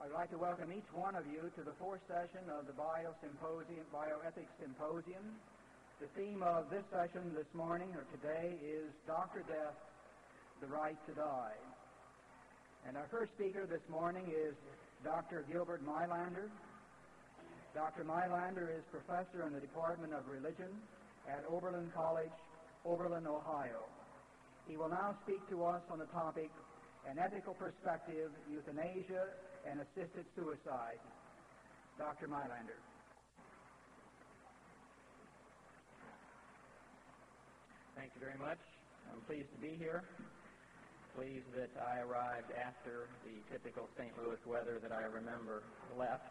I'd like to welcome each one of you to the fourth session of the Bioethics Symposium. The theme of this session this morning, or today, is Dr. Death, the Right to Die. And our first speaker this morning is Dr. Gilbert Meilander. Dr. Meilander is professor in the Department of Religion at Oberlin College, Oberlin, Ohio. He will now speak to us on the topic, An Ethical Perspective, Euthanasia and Assisted Suicide. Dr. Meilander. Thank you very much. I'm pleased to be here. Pleased that I arrived after the typical St. Louis weather that I remember left.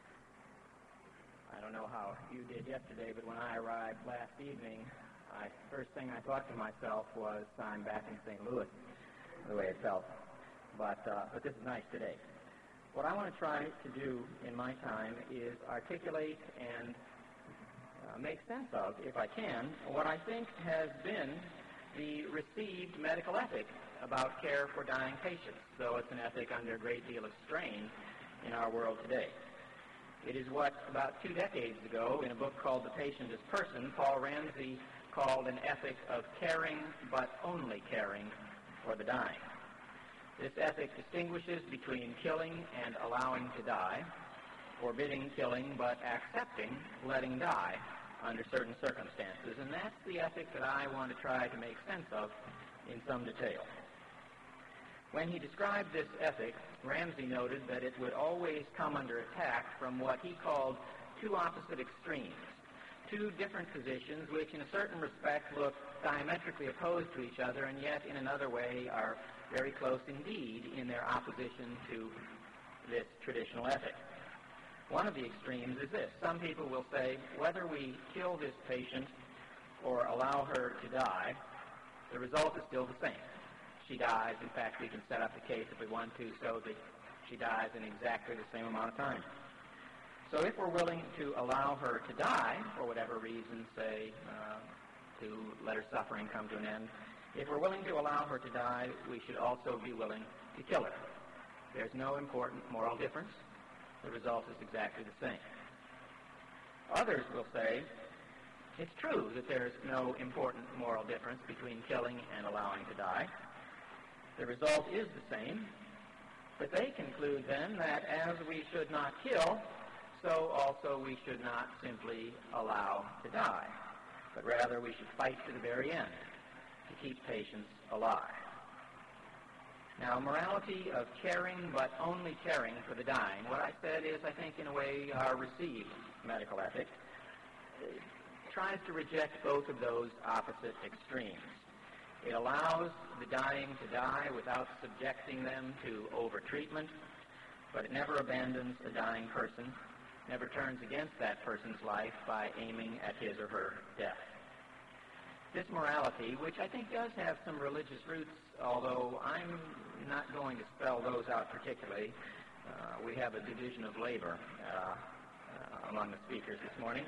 I don't know how you did yesterday, but when I arrived last evening, first thing I thought to myself was, I'm back in St. Louis, the way it felt. But this is nice today. What I want to try to do in my time is articulate and make sense of, if I can, what I think has been the received medical ethic about care for dying patients, though it's an ethic under a great deal of strain in our world today. It is what, about 2 decades ago, in a book called The Patient as Person, Paul Ramsey called an ethic of caring, but only caring, for the dying. This ethic distinguishes between killing and allowing to die, forbidding killing but accepting letting die under certain circumstances, and that's the ethic that I want to try to make sense of in some detail. When he described this ethic, Ramsey noted that it would always come under attack from what he called two opposite extremes, two different positions which in a certain respect look diametrically opposed to each other and yet in another way are very close indeed in their opposition to this traditional ethic. One of the extremes is this. Some people will say, whether we kill this patient or allow her to die, the result is still the same. She dies. In fact, we can set up the case if we want to so that she dies in exactly the same amount of time. So if we're willing to allow her to die, for whatever reason, say, to let her suffering come to an end, if we're willing to allow her to die, we should also be willing to kill her. There's no important moral difference. The result is exactly the same. Others will say, it's true that there's no important moral difference between killing and allowing to die. The result is the same, but they conclude then that as we should not kill, so also we should not simply allow to die, but rather we should fight to the very end to keep patients alive. Now, morality of caring but only caring for the dying, what I said is, I think, in a way, our received medical ethic tries to reject both of those opposite extremes. It allows the dying to die without subjecting them to overtreatment, but it never abandons a dying person, never turns against that person's life by aiming at his or her death. This morality, which I think does have some religious roots, although I'm not going to spell those out particularly. We have a division of labor among the speakers this morning.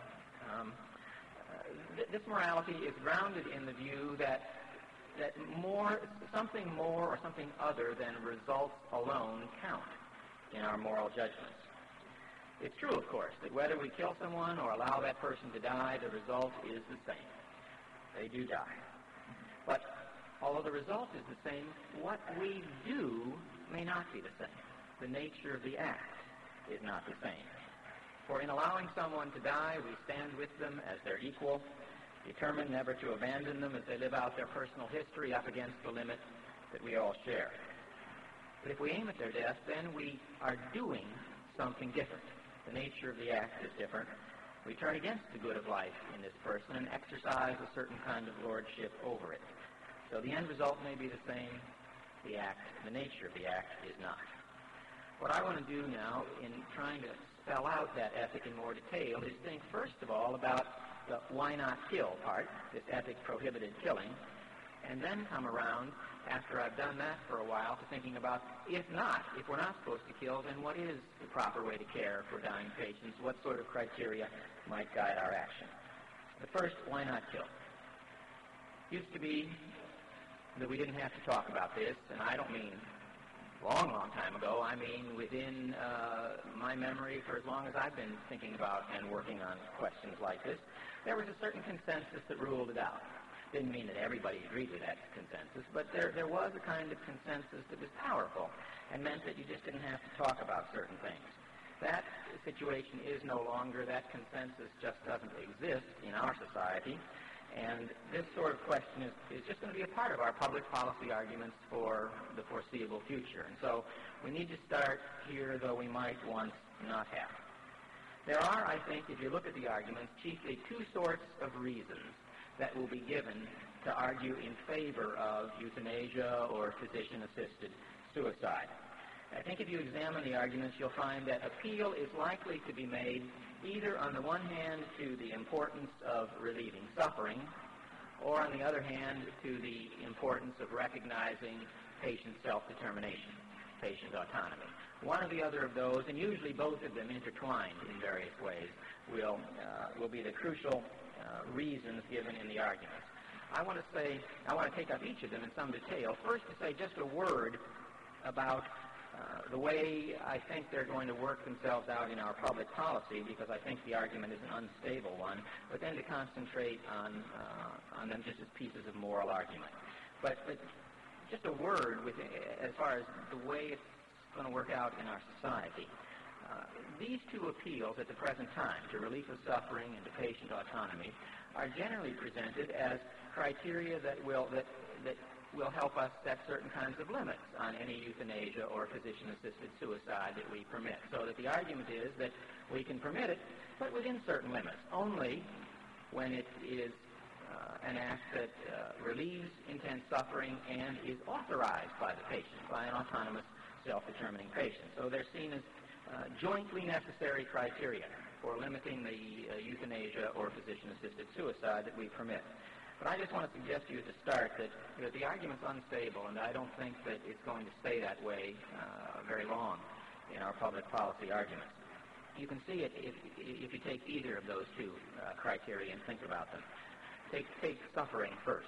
This morality is grounded in the view that something more or something other than results alone count in our moral judgments. It's true, of course, that whether we kill someone or allow that person to die, the result is the same. They do die. But although the result is the same, what we do may not be the same. The nature of the act is not the same. For in allowing someone to die, we stand with them as their equal, determined never to abandon them as they live out their personal history up against the limit that we all share. But if we aim at their death, then we are doing something different. The nature of the act is different. We turn against the good of life in this person and exercise a certain kind of lordship over it. So the end result may be the same. The nature of the act is not. What I want to do now in trying to spell out that ethic in more detail is think first of all about the why not kill part, this ethic prohibited killing, and then come around, after I've done that for a while, to thinking about, if we're not supposed to kill, then what is the proper way to care for dying patients? What sort of criteria might guide our action? But first, why not kill? It used to be that we didn't have to talk about this, and I don't mean long, long time ago, I mean within my memory for as long as I've been thinking about and working on questions like this, there was a certain consensus that ruled it out. Didn't mean that everybody agreed with that consensus, but there was a kind of consensus that was powerful and meant that you just didn't have to talk about certain things. That situation is no longer. That consensus just doesn't exist in our society, and this sort of question is just going to be a part of our public policy arguments for the foreseeable future. And so we need to start here, though we might once not have. There are, I think, if you look at the arguments, chiefly two sorts of reasons that will be given to argue in favor of euthanasia or physician-assisted suicide. I think if you examine the arguments, you'll find that appeal is likely to be made either on the one hand to the importance of relieving suffering, or on the other hand to the importance of recognizing patient self-determination, patient autonomy. One or the other of those, and usually both of them intertwined in various ways, will be the crucial reasons given in the arguments. I want to take up each of them in some detail. First, to say just a word about the way I think they're going to work themselves out in our public policy, because I think the argument is an unstable one, but then to concentrate on them just as pieces of moral argument. But just a word as far as the way it's going to work out in our society. These two appeals at the present time, to relief of suffering and to patient autonomy, are generally presented as criteria that will help us set certain kinds of limits on any euthanasia or physician-assisted suicide that we permit. So that the argument is that we can permit it, but within certain limits, only when it is an act that relieves intense suffering and is authorized by the patient, by an autonomous, self-determining patient. So they're seen as jointly necessary criteria for limiting the euthanasia or physician-assisted suicide that we permit. But I just want to suggest to you at the start that the argument's unstable, and I don't think that it's going to stay that way very long in our public policy arguments. You can see it if you take either of those two criteria and think about them. Take suffering first.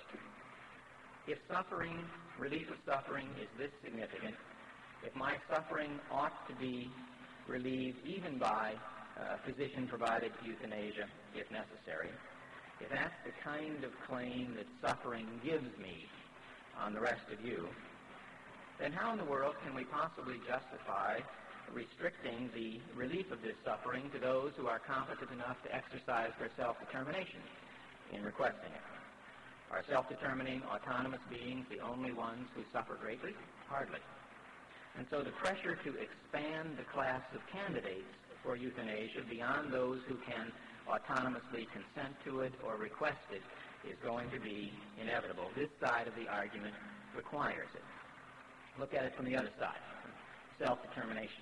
If suffering, relief of suffering, is this significant, if my suffering ought to be relieved even by physician-provided euthanasia, if necessary, if that's the kind of claim that suffering gives me on the rest of you, then how in the world can we possibly justify restricting the relief of this suffering to those who are competent enough to exercise their self-determination in requesting it? Are self-determining, autonomous beings the only ones who suffer greatly? Hardly. And so the pressure to expand the class of candidates for euthanasia beyond those who can autonomously consent to it or request it is going to be inevitable. This side of the argument requires it. Look at it from the other side, self-determination.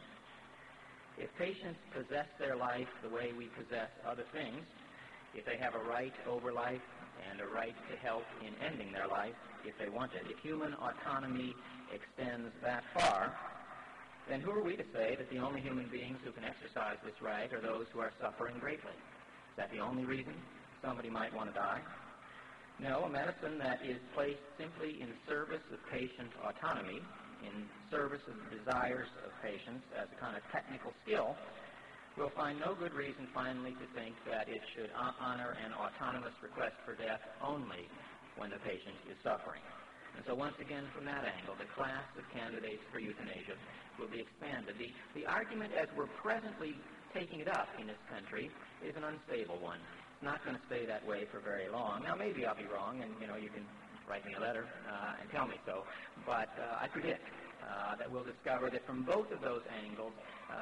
If patients possess their life the way we possess other things, if they have a right over life and a right to help in ending their life if they want it, if human autonomy extends that far, then who are we to say that the only human beings who can exercise this right are those who are suffering greatly? Is that the only reason somebody might want to die? No, a medicine that is placed simply in service of patient autonomy, in service of the desires of patients as a kind of technical skill, will find no good reason finally to think that it should honor an autonomous request for death only when the patient is suffering. And so once again, from that angle, the class of candidates for euthanasia will be expanded. The argument as we're presently taking it up in this country is an unstable one. It's not going to stay that way for very long. Now, maybe I'll be wrong, and, you can write me a letter and tell me so. But I predict that we'll discover that from both of those angles,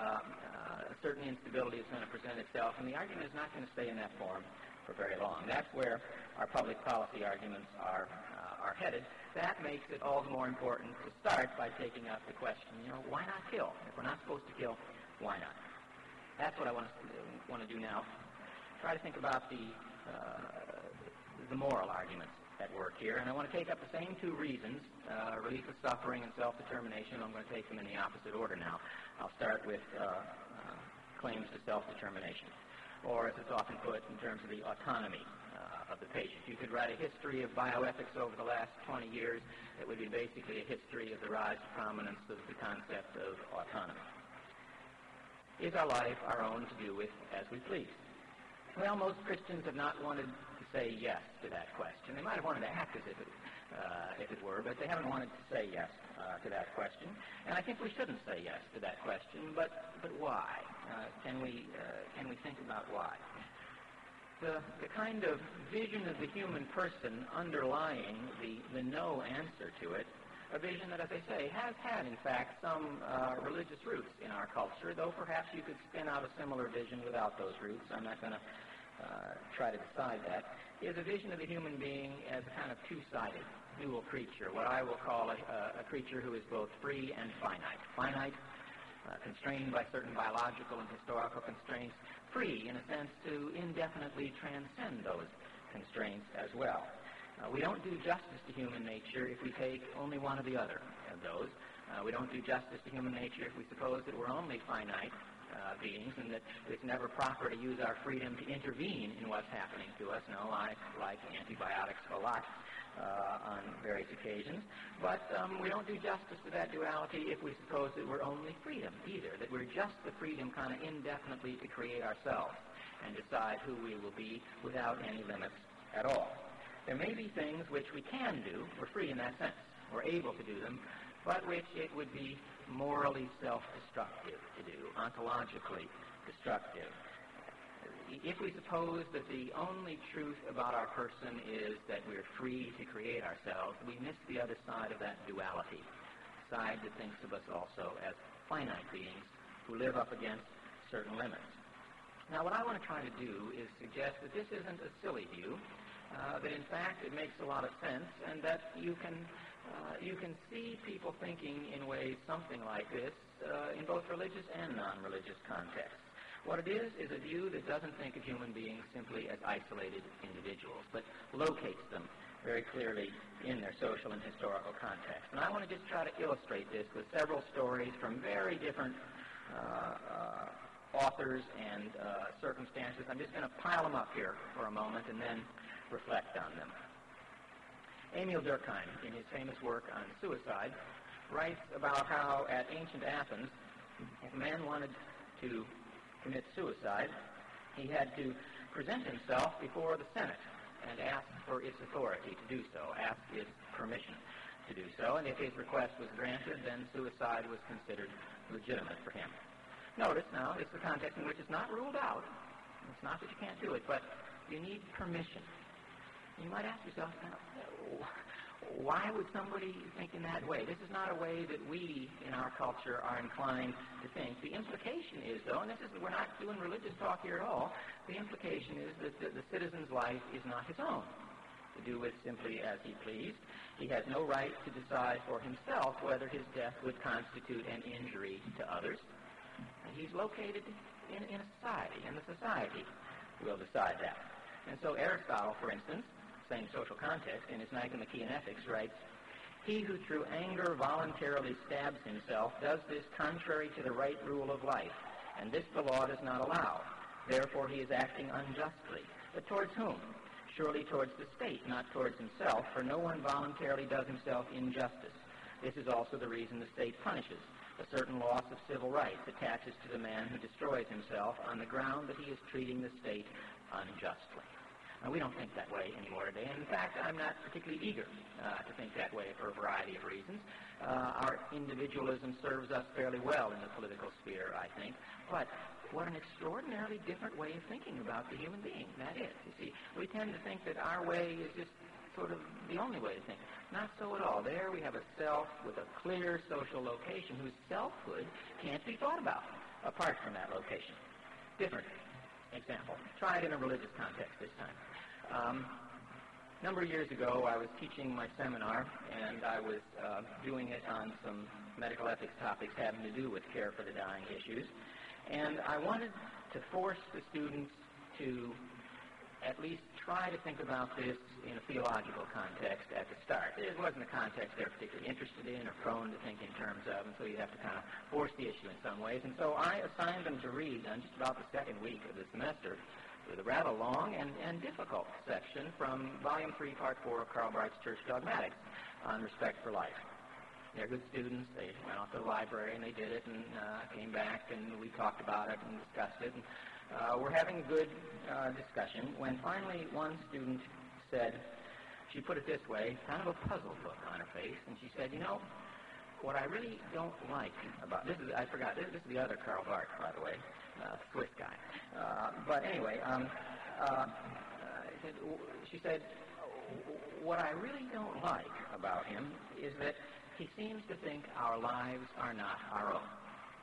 a certain instability is going to present itself, and the argument is not going to stay in that form for very long. That's where our public policy arguments are headed. That makes it all the more important to start by taking up the question, why not kill? If we're not supposed to kill, why not? That's what I want to do now. Try to think about the moral arguments at work here, and I want to take up the same two reasons, relief of suffering and self-determination. I'm going to take them in the opposite order now. I'll start with claims to self-determination, or as it's often put in terms of the autonomy the patient. You could write a history of bioethics over the last 20 years. It would be basically a history of the rise to prominence of the concept of autonomy. Is our life our own to do with as we please? Well, most Christians have not wanted to say yes to that question. They might have wanted to act as if it were, but they haven't wanted to say yes to that question. And I think we shouldn't say yes to that question. But why? Can we think about why? The kind of vision of the human person underlying the no answer to it, a vision that, as I say, has had, in fact, some religious roots in our culture, though perhaps you could spin out a similar vision without those roots. I'm not going to try to decide that, is a vision of the human being as a kind of two-sided, dual creature, what I will call a creature who is both free and finite. Finite, constrained by certain biological and historical constraints, free, in a sense, to indefinitely transcend those constraints as well. We don't do justice to human nature if we take only one or the other of those. We don't do justice to human nature if we suppose that we're only finite beings and that it's never proper to use our freedom to intervene in what's happening to us. No, I like antibiotics a lot on various occasions. But we don't do justice to that duality if we suppose that we're only freedom either, that we're just the freedom kind of indefinitely to create ourselves and decide who we will be without any limits at all. There may be things which we can do, we're free in that sense, we're able to do them, but which it would be morally self-destructive to do, ontologically destructive. If we suppose that the only truth about our person is that we're free to create ourselves, we miss the other side of that duality, the side that thinks of us also as finite beings who live up against certain limits. Now, what I want to try to do is suggest that this isn't a silly view, that in fact it makes a lot of sense, and that you can see people thinking in ways something like this in both religious and non-religious contexts. What it is a view that doesn't think of human beings simply as isolated individuals, but locates them very clearly in their social and historical context. And I want to just try to illustrate this with several stories from very different authors and circumstances. I'm just going to pile them up here for a moment and then reflect on them. Emil Durkheim, in his famous work on suicide, writes about how at ancient Athens, if a man wanted to commit suicide, he had to present himself before the Senate and ask for its authority to do so, ask its permission to do so, and if his request was granted, then suicide was considered legitimate for him. Notice now, it's the context in which it's not ruled out. It's not that you can't do it, but you need permission. You might ask yourself, why would somebody think in that way? This is not a way that we in our culture are inclined to think. The implication is, though, and we're not doing religious talk here at all, the implication is that the citizen's life is not his own, to do with simply as he pleased. He has no right to decide for himself whether his death would constitute an injury to others. And he's located in a society, and the society will decide that. And so Aristotle, for instance, same social context, in his Nicomachean Ethics, writes, "He who through anger voluntarily stabs himself does this contrary to the right rule of life, and this the law does not allow. Therefore he is acting unjustly. But towards whom? Surely towards the state, not towards himself, for no one voluntarily does himself injustice. This is also the reason the state punishes. A certain loss of civil rights attaches to the man who destroys himself on the ground that he is treating the state unjustly." Now, we don't think that way anymore today. And in fact, I'm not particularly eager to think that way for a variety of reasons. Our individualism serves us fairly well in the political sphere, I think. But what an extraordinarily different way of thinking about the human being that is. You see, we tend to think that our way is just sort of the only way to think. Not so at all. There we have a self with a clear social location whose selfhood can't be thought about apart from that location. Different example. Try it in a religious context this time. A number of years ago, I was teaching my seminar, and I was doing it on some medical ethics topics having to do with care for the dying issues. And I wanted to force the students to at least try to think about this in a theological context at the start. It wasn't a context they're particularly interested in or prone to think in terms of, and so you have to kind of force the issue in some ways. And so I assigned them to read on just about the second week of the semester with a rather long and difficult section from Volume 3, Part 4 of Karl Barth's Church Dogmatics on respect for life. They're good students. They went off to the library and they did it and came back and we talked about it and discussed it. And, we're having a good discussion when finally one student said, she put it this way, kind of a puzzled look on her face, and she said, you know, what I really don't like about this is, I forgot, this is the other Karl Barth, by the way, Swiss guy. But anyway, she said, what I really don't like about him is that he seems to think our lives are not our own.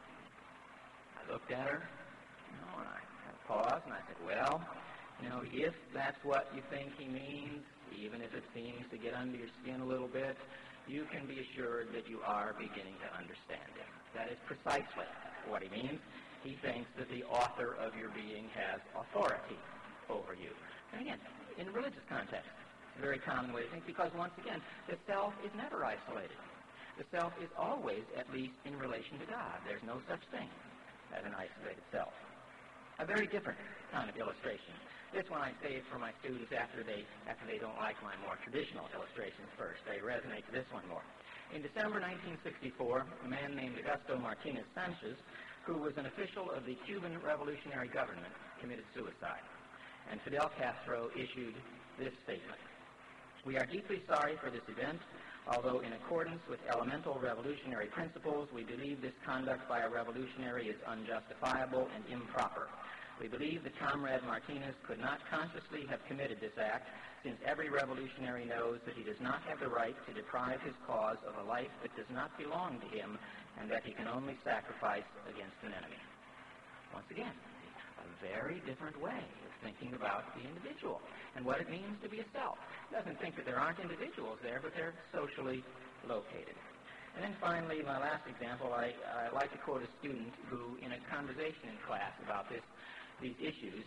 I looked at her, and I had a pause, and I said, well, if that's what you think he means, even if it seems to get under your skin a little bit, you can be assured that you are beginning to understand him. That is precisely what he means. He thinks that the author of your being has authority over you. And again, in a religious context, it's a very common way to think because, once again, the self is never isolated. The self is always at least in relation to God. There's no such thing as an isolated self. A very different kind of illustration. This one I save for my students after they don't like my more traditional illustrations first. They resonate to this one more. In December 1964, a man named Augusto Martinez Sanchez, who was an official of the Cuban revolutionary government, committed suicide. And Fidel Castro issued this statement. We are deeply sorry for this event, although in accordance with elemental revolutionary principles, we believe this conduct by a revolutionary is unjustifiable and improper. We believe that Comrade Martinez could not consciously have committed this act, since every revolutionary knows that he does not have the right to deprive his cause of a life that does not belong to him, and that he can only sacrifice against an enemy. Once again, a very different way of thinking about the individual and what it means to be a self. He doesn't think that there aren't individuals there, but they're socially located. And then finally, my last example, I like to quote a student who, in a conversation in class about these issues,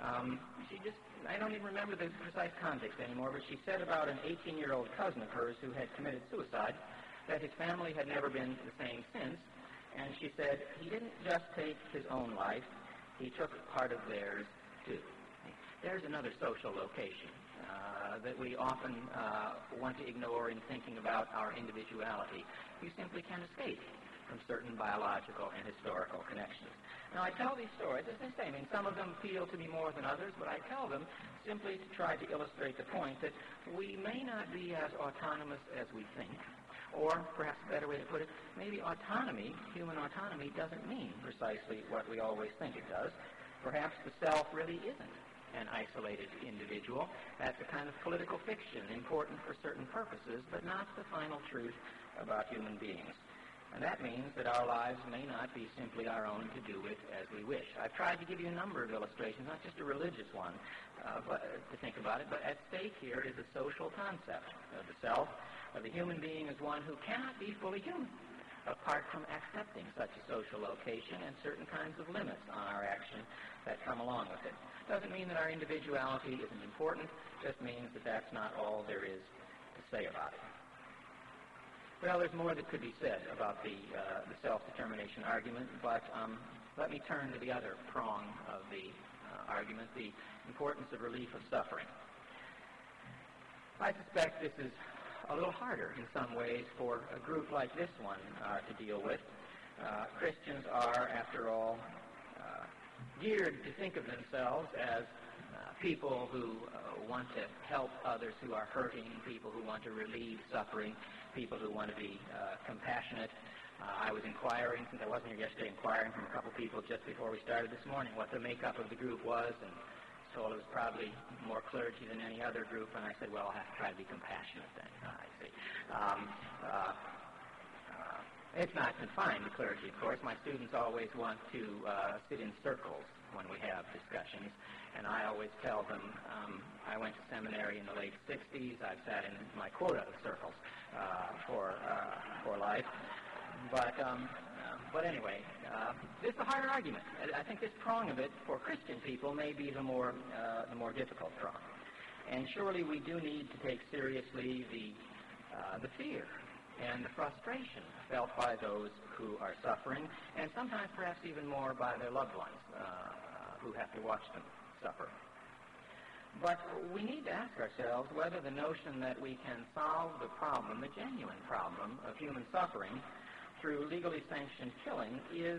I don't even remember the precise context anymore, but she said about an 18-year-old cousin of hers who had committed suicide that his family had never been the same since, and she said he didn't just take his own life, he took part of theirs too. There's another social location that we often want to ignore in thinking about our individuality. You simply can't escape from certain biological and historical connections. Now, I tell these stories, as I say, some of them feel to be more than others, but I tell them simply to try to illustrate the point that we may not be as autonomous as we think, or perhaps a better way to put it, maybe autonomy, human autonomy, doesn't mean precisely what we always think it does. Perhaps the self really isn't an isolated individual. That's a kind of political fiction, important for certain purposes, but not the final truth about human beings. And that means that our lives may not be simply our own to do with as we wish. I've tried to give you a number of illustrations, not just a religious one, but to think about it, but at stake here is a social concept of the self, of the human being as one who cannot be fully human, apart from accepting such a social location and certain kinds of limits on our action that come along with it. Doesn't mean that our individuality isn't important, just means that that's not all there is to say about it. Well, there's more that could be said about the self-determination argument, but let me turn to the other prong of the argument, the importance of relief of suffering. I suspect this is a little harder in some ways for a group like this one to deal with. Christians are, after all, geared to think of themselves as people who want to help others who are hurting, people who want to relieve suffering, people who want to be compassionate. I was inquiring, since I wasn't here yesterday, inquiring from a couple people just before we started this morning what the makeup of the group was, and told it was probably more clergy than any other group, and I said, well, I'll have to try to be compassionate then. I see. It's not confined to clergy, of course. My students always want to sit in circles when we have discussions, and I always tell them I went to seminary in the late 60s. I've sat in my quota of circles for life. But anyway, this is a harder argument. I think this prong of it for Christian people may be the more difficult prong. And surely we do need to take seriously the fear and the frustration felt by those who are suffering, and sometimes perhaps even more by their loved ones who have to watch them suffer. But we need to ask ourselves whether the notion that we can solve the problem, the genuine problem of human suffering, through legally sanctioned killing is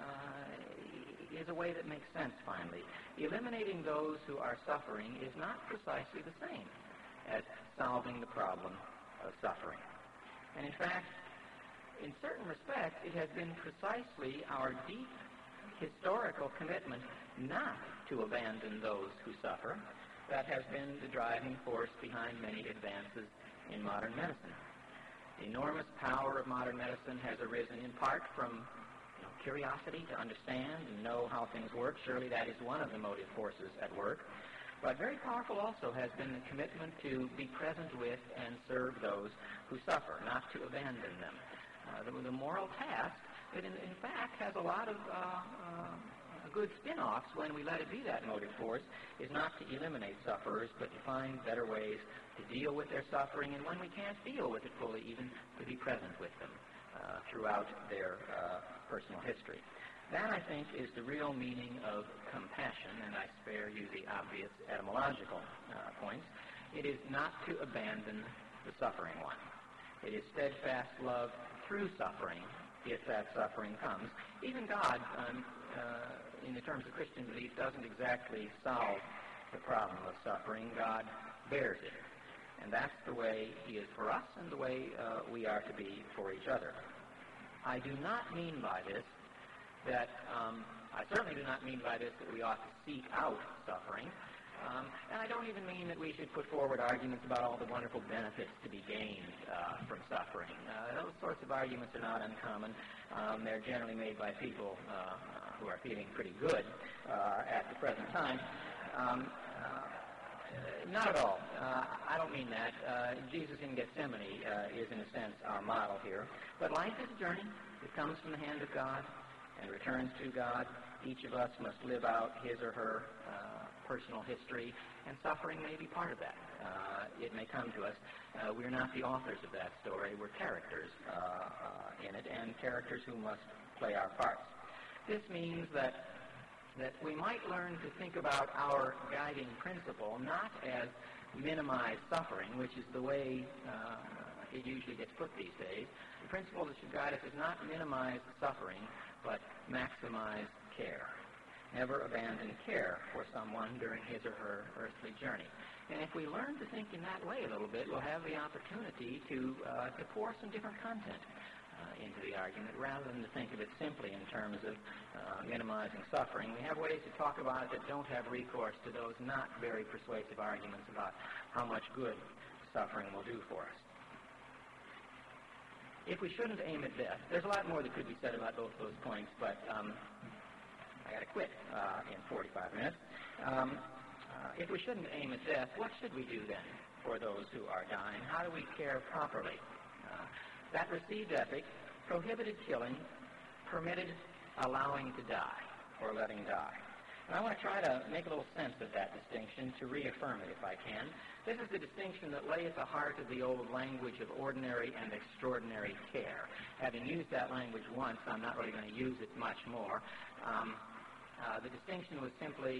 a way that makes sense, finally. Eliminating those who are suffering is not precisely the same as solving the problem of suffering. And in fact, in certain respects, it has been precisely our deep historical commitment not to abandon those who suffer that has been the driving force behind many advances in modern medicine. The enormous power of modern medicine has arisen in part from curiosity to understand and know how things work. Surely that is one of the motive forces at work. But very powerful also has been the commitment to be present with and serve those who suffer, not to abandon them. The moral task that in fact has a lot of good spin-offs when we let it be that motive force is not to eliminate sufferers, but to find better ways to deal with their suffering, and when we can't deal with it fully, even to be present with them throughout their personal history. That, I think, is the real meaning of compassion, and I spare you the obvious etymological points. It is not to abandon the suffering one. It is steadfast love through suffering, if that suffering comes. Even God, in the terms of Christian belief, doesn't exactly solve the problem of suffering. God bears it. And that's the way He is for us and the way we are to be for each other. I do not mean by this that, I certainly do not mean by this that we ought to seek out suffering. And I don't even mean that we should put forward arguments about all the wonderful benefits to be gained from suffering. Those sorts of arguments are not uncommon. They're generally made by people who are feeling pretty good at the present time. Not at all. I don't mean that. Jesus in Gethsemane is, in a sense, our model here. But life is a journey. It comes from the hand of God and returns to God. Each of us must live out his or her personal history, and suffering may be part of that. It may come to us. We're not the authors of that story. We're characters in it, and characters who must play our parts. This means that we might learn to think about our guiding principle not as minimize suffering, which is the way it usually gets put these days. The principle that should guide us is not minimize suffering, but maximize care. Never abandon care for someone during his or her earthly journey. And if we learn to think in that way a little bit, we'll have the opportunity to pour some different content into the argument rather than to think of it simply in terms of minimizing suffering. We have ways to talk about it that don't have recourse to those not very persuasive arguments about how much good suffering will do for us. If we shouldn't aim at death, there's a lot more that could be said about both those points, but I got to quit in 45 minutes. If we shouldn't aim at death, what should we do then for those who are dying? How do we care properly? That received ethic prohibited killing, permitted allowing to die, or letting die. And I want to try to make a little sense of that distinction, to reaffirm it if I can. This is the distinction that lay at the heart of the old language of ordinary and extraordinary care. Having used that language once, I'm not really going to use it much more. The distinction was simply,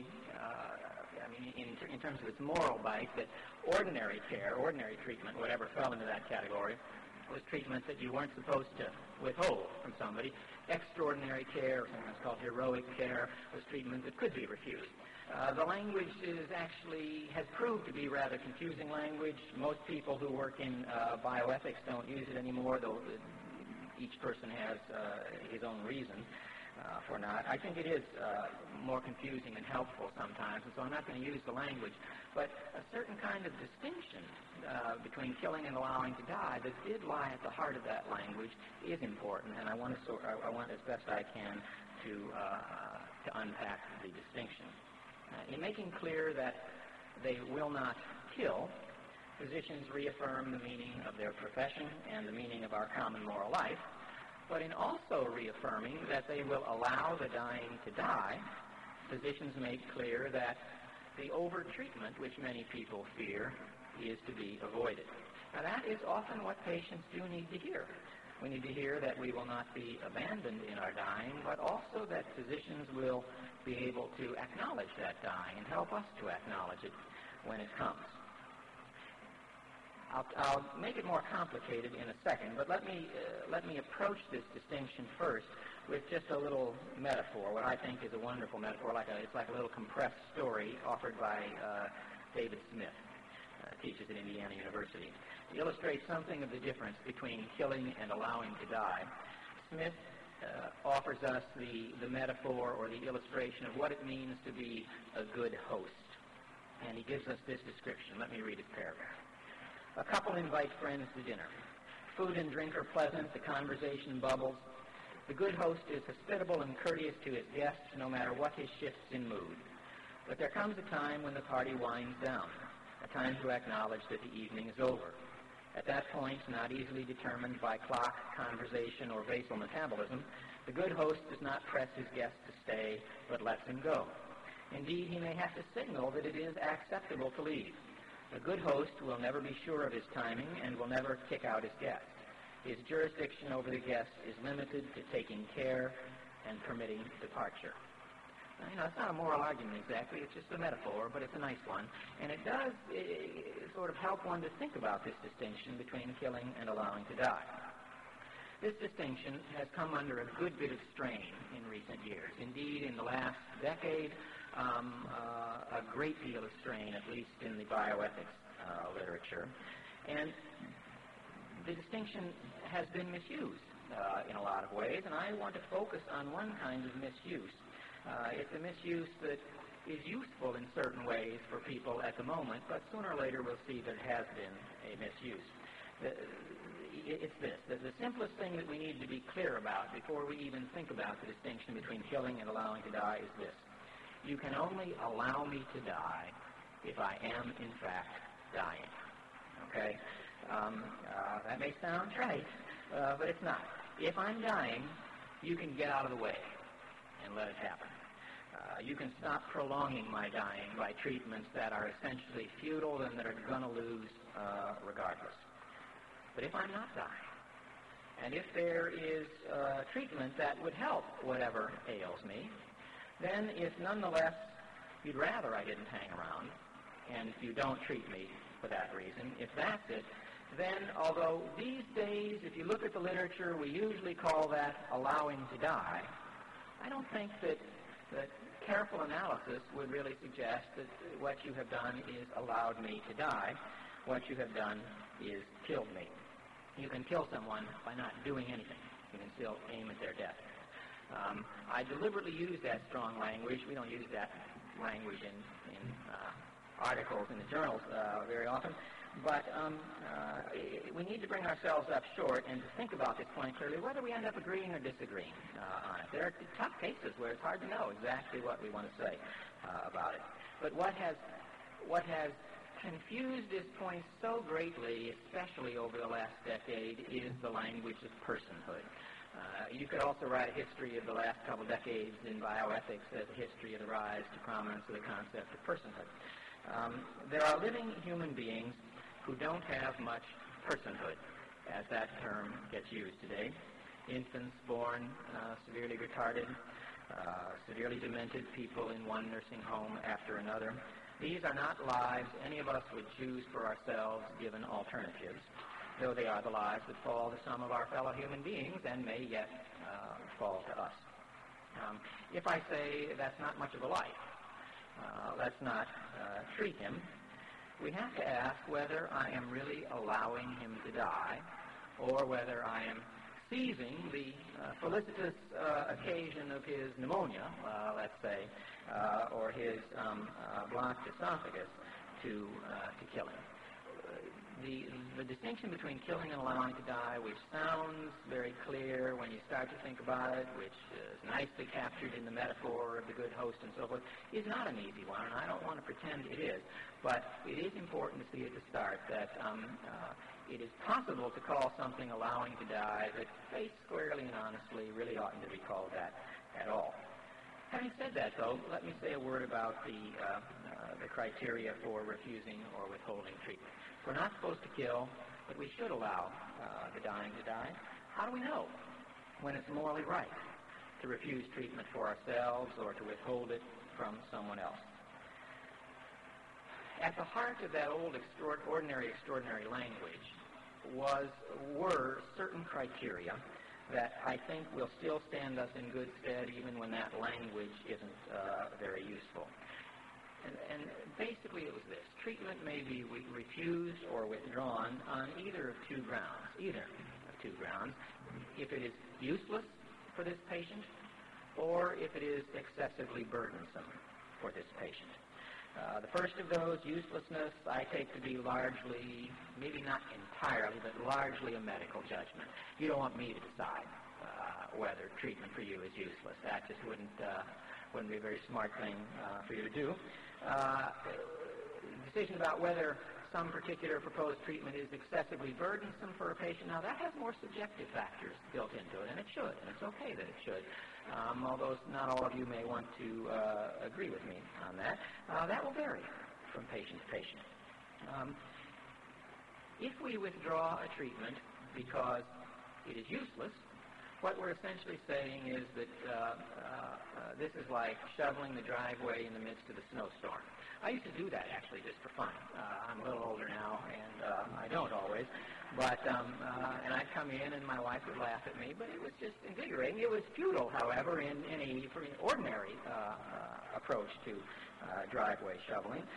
in terms of its moral bite, that ordinary care, ordinary treatment, whatever fell into that category, was treatment that you weren't supposed to withhold from somebody. Extraordinary care, or sometimes called heroic care, was treatment that could be refused. The language has proved to be rather confusing language. Most people who work in bioethics don't use it anymore, though each person has his own reason for not. I think it is more confusing than helpful sometimes, and so I'm not going to use the language. But a certain kind of distinction between killing and allowing to die that did lie at the heart of that language is important, and I want as best I can to unpack the distinction. In making clear that they will not kill, physicians reaffirm the meaning of their profession and the meaning of our common moral life. But in also reaffirming that they will allow the dying to die, physicians make clear that the over-treatment which many people fear is to be avoided. Now that is often what patients do need to hear. We need to hear that we will not be abandoned in our dying, but also that physicians will be able to acknowledge that dying and help us to acknowledge it when it comes. I'll make it more complicated in a second, but let me approach this distinction first with just a little metaphor, what I think is a wonderful metaphor. It's like a little compressed story offered by David Smith, teaches at Indiana University. To illustrate something of the difference between killing and allowing to die, Smith offers us the metaphor or the illustration of what it means to be a good host. And he gives us this description. Let me read his paragraph. A couple invite friends to dinner. Food and drink are pleasant, the conversation bubbles. The good host is hospitable and courteous to his guests no matter what his shifts in mood. But there comes a time when the party winds down, a time to acknowledge that the evening is over. At that point, not easily determined by clock, conversation, or basal metabolism, the good host does not press his guest to stay, but lets him go. Indeed, he may have to signal that it is acceptable to leave. A good host will never be sure of his timing and will never kick out his guest. His jurisdiction over the guest is limited to taking care and permitting departure. Now, it's not a moral argument exactly, it's just a metaphor, but it's a nice one. And it does sort of help one to think about this distinction between killing and allowing to die. This distinction has come under a good bit of strain in recent years. Indeed, in the last decade, a great deal of strain, at least in the bioethics literature. And the distinction has been misused in a lot of ways, and I want to focus on one kind of misuse. It's a misuse that is useful in certain ways for people at the moment, but sooner or later we'll see that it has been a misuse. It's this. The simplest thing that we need to be clear about before we even think about the distinction between killing and allowing to die is this. You can only allow me to die if I am, in fact, dying. Okay? That may sound trite, but it's not. If I'm dying, you can get out of the way and let it happen. You can stop prolonging my dying by treatments that are essentially futile and that are going to lose regardless. But if I'm not dying, and if there is treatment that would help whatever ails me, then if nonetheless you'd rather I didn't hang around, and you don't treat me for that reason, if that's it, then although these days, if you look at the literature, we usually call that allowing to die, I don't think that careful analysis would really suggest that what you have done is allowed me to die. What you have done is killed me. You can kill someone by not doing anything. You can still aim at their death. I deliberately use that strong language. We don't use that language in articles in the journals very often. But we need to bring ourselves up short and to think about this point clearly, whether we end up agreeing or disagreeing on it. There are tough cases where it's hard to know exactly what we want to say about it. But what has confused this point so greatly, especially over the last decade, is the language of personhood. You could also write a history of the last couple decades in bioethics as a history of the rise to prominence of the concept of personhood. There are living human beings who don't have much personhood, as that term gets used today. Infants born severely retarded, severely demented people in one nursing home after another. These are not lives any of us would choose for ourselves given alternatives, though they are the lives that fall to some of our fellow human beings and may yet fall to us. If I say that's not much of a life, let's not treat him, we have to ask whether I am really allowing him to die or whether I am seizing the felicitous occasion of his pneumonia, let's say, or his blocked esophagus to kill him. The distinction between killing and allowing to die, which sounds very clear when you start to think about it, which is nicely captured in the metaphor of the good host and so forth, is not an easy one, and I don't want to pretend it is. But it is important to see at the start that it is possible to call something allowing to die that, faced squarely and honestly, really oughtn't to be called that at all. Having said that, though, let me say a word about the criteria for refusing or withholding treatment. We're not supposed to kill, but we should allow the dying to die. How do we know when it's morally right to refuse treatment for ourselves or to withhold it from someone else? At the heart of that old extraordinary language were certain criteria that I think will still stand us in good stead even when that language isn't very useful. And basically it was this. Treatment may be refused or withdrawn on either of two grounds. If it is useless for this patient or if it is excessively burdensome for this patient. The first of those, uselessness, I take to be largely, maybe not entirely, but largely a medical judgment. You don't want me to decide whether treatment for you is useless. That just wouldn't be a very smart thing for you to do. Decision about whether some particular proposed treatment is excessively burdensome for a patient, now that has more subjective factors built into it, and it should, and it's okay that it should. Although not all of you may want to agree with me on that. That will vary from patient to patient. If we withdraw a treatment because it is useless, what we're essentially saying is that this is like shoveling the driveway in the midst of a snowstorm. I used to do that, actually, just for fun. I'm a little older now, and I don't always. But and I'd come in, and my wife would laugh at me, but it was just invigorating. It was futile, however, in any ordinary approach to driveway shoveling.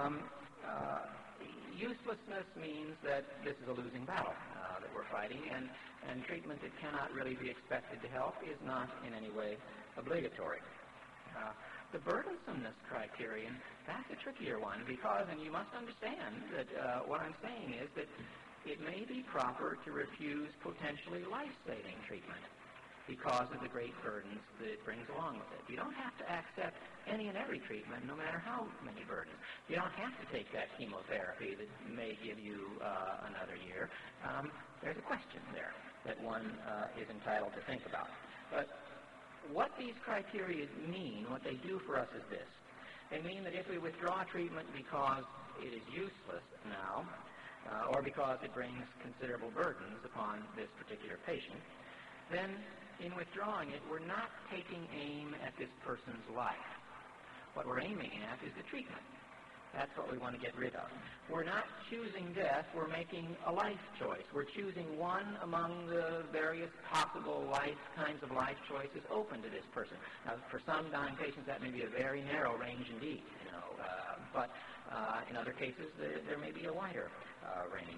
Uselessness means that this is a losing battle that we're fighting, and treatment that cannot really be expected to help is not in any way obligatory. The burdensomeness criterion, that's a trickier one because, and you must understand that what I'm saying is that it may be proper to refuse potentially life-saving treatment because of the great burdens that it brings along with it. You don't have to accept any and every treatment, no matter how many burdens. You don't have to take that chemotherapy that may give you another year. There's a question there that one is entitled to think about. But what these criteria mean, what they do for us is this. They mean that if we withdraw treatment because it is useless now, or because it brings considerable burdens upon this particular patient, then in withdrawing it, we're not taking aim at this person's life. What we're aiming at is the treatment. That's what we want to get rid of. We're not choosing death, we're making a life choice. We're choosing one among the various possible kinds of life choices open to this person. Now, for some dying patients, that may be a very narrow range indeed, but in other cases, there may be a wider range.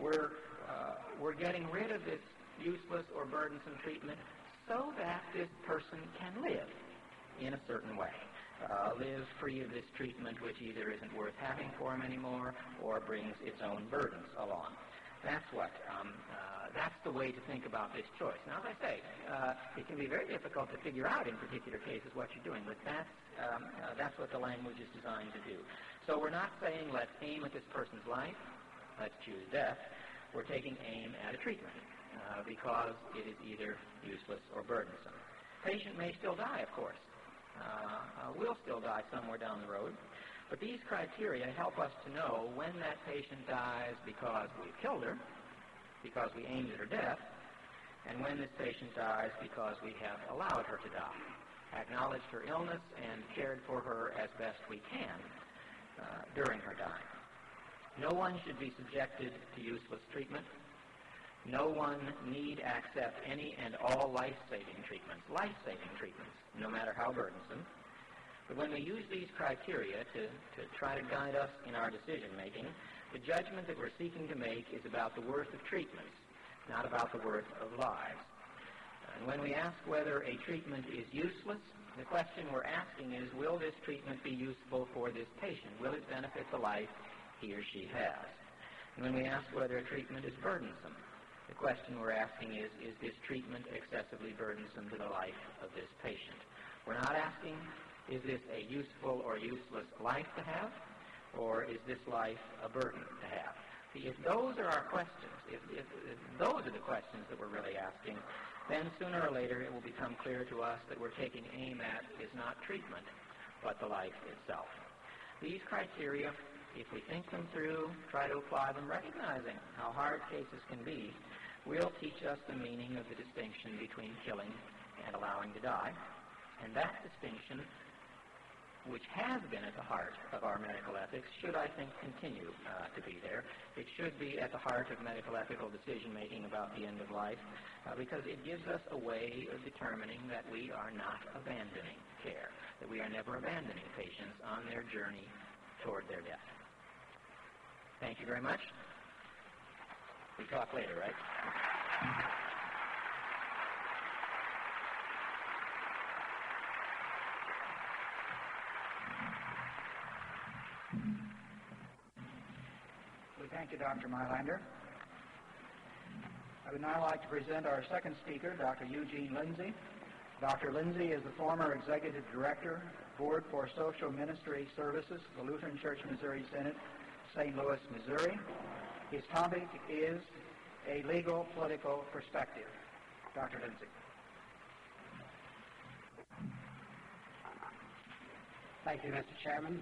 We're getting rid of this useless or burdensome treatment so that this person can live in a certain way. Live free of this treatment which either isn't worth having for him anymore or brings its own burdens along. That's the way to think about this choice. Now, as I say, it can be very difficult to figure out in particular cases what you're doing, but that's what the language is designed to do. So we're not saying let's aim at this person's life, let's choose death. We're taking aim at a treatment because it is either useless or burdensome. Patient may still die, of course. Will still die somewhere down the road. But these criteria help us to know when that patient dies because we've killed her, because we aimed at her death, and when this patient dies because we have allowed her to die, acknowledged her illness, and cared for her as best we can during her dying. No one should be subjected to useless treatment. No one need accept any and all life-saving treatments, no matter how burdensome. But when we use these criteria to try to guide us in our decision-making, the judgment that we're seeking to make is about the worth of treatments, not about the worth of lives. And when we ask whether a treatment is useless, the question we're asking is, will this treatment be useful for this patient? Will it benefit the life he or she has? And when we ask whether a treatment is burdensome, the question we're asking is this treatment excessively burdensome to the life of this patient? We're not asking, is this a useful or useless life to have, or is this life a burden to have? If those are our questions, if those are the questions that we're really asking, then sooner or later it will become clear to us that we're taking aim at is not treatment, but the life itself. These criteria, if we think them through, try to apply them, recognizing how hard cases can be, will teach us the meaning of the distinction between killing and allowing to die. And that distinction, which has been at the heart of our medical ethics, should, I think, continue to be there. It should be at the heart of medical ethical decision-making about the end of life, because it gives us a way of determining that we are not abandoning care, that we are never abandoning patients on their journey toward their death. Thank you very much. We talk later, right? Thank you, Dr. Meilander. I would now like to present our second speaker, Dr. Eugene Lindsay. Dr. Lindsay is the former Executive Director, Board for Social Ministry Services, the Lutheran Church Missouri Synod, St. Louis, Missouri. His topic is a legal political perspective. Dr. Lindsay. Thank you, Mr. Chairman.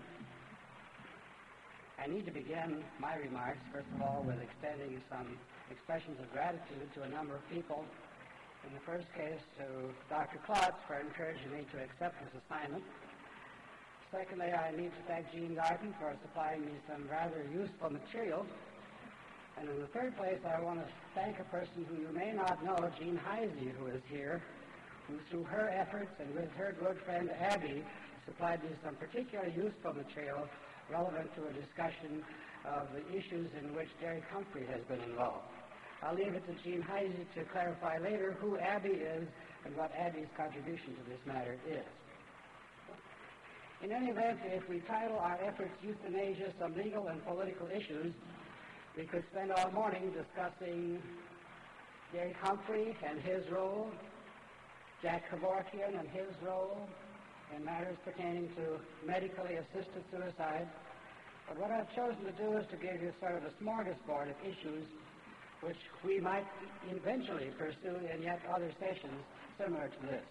I need to begin my remarks, first of all, with extending some expressions of gratitude to a number of people. In the first case, to Dr. Klotz for encouraging me to accept this assignment. Secondly, I need to thank Gene Garten for supplying me some rather useful materials. And in the third place, I want to thank a person who you may not know, Jean Heise, who is here, who through her efforts and with her good friend Abby supplied me some particularly useful material relevant to a discussion of the issues in which Derek Humphrey has been involved. I'll leave it to Jean Heise to clarify later who Abby is and what Abby's contribution to this matter is. In any event, if we title our efforts Euthanasia, Some Legal and Political Issues, we could spend all morning discussing Derek Humphrey and his role, Jack Kevorkian and his role, in matters pertaining to medically assisted suicide. But what I've chosen to do is to give you sort of a smorgasbord of issues which we might eventually pursue in yet other sessions similar to this.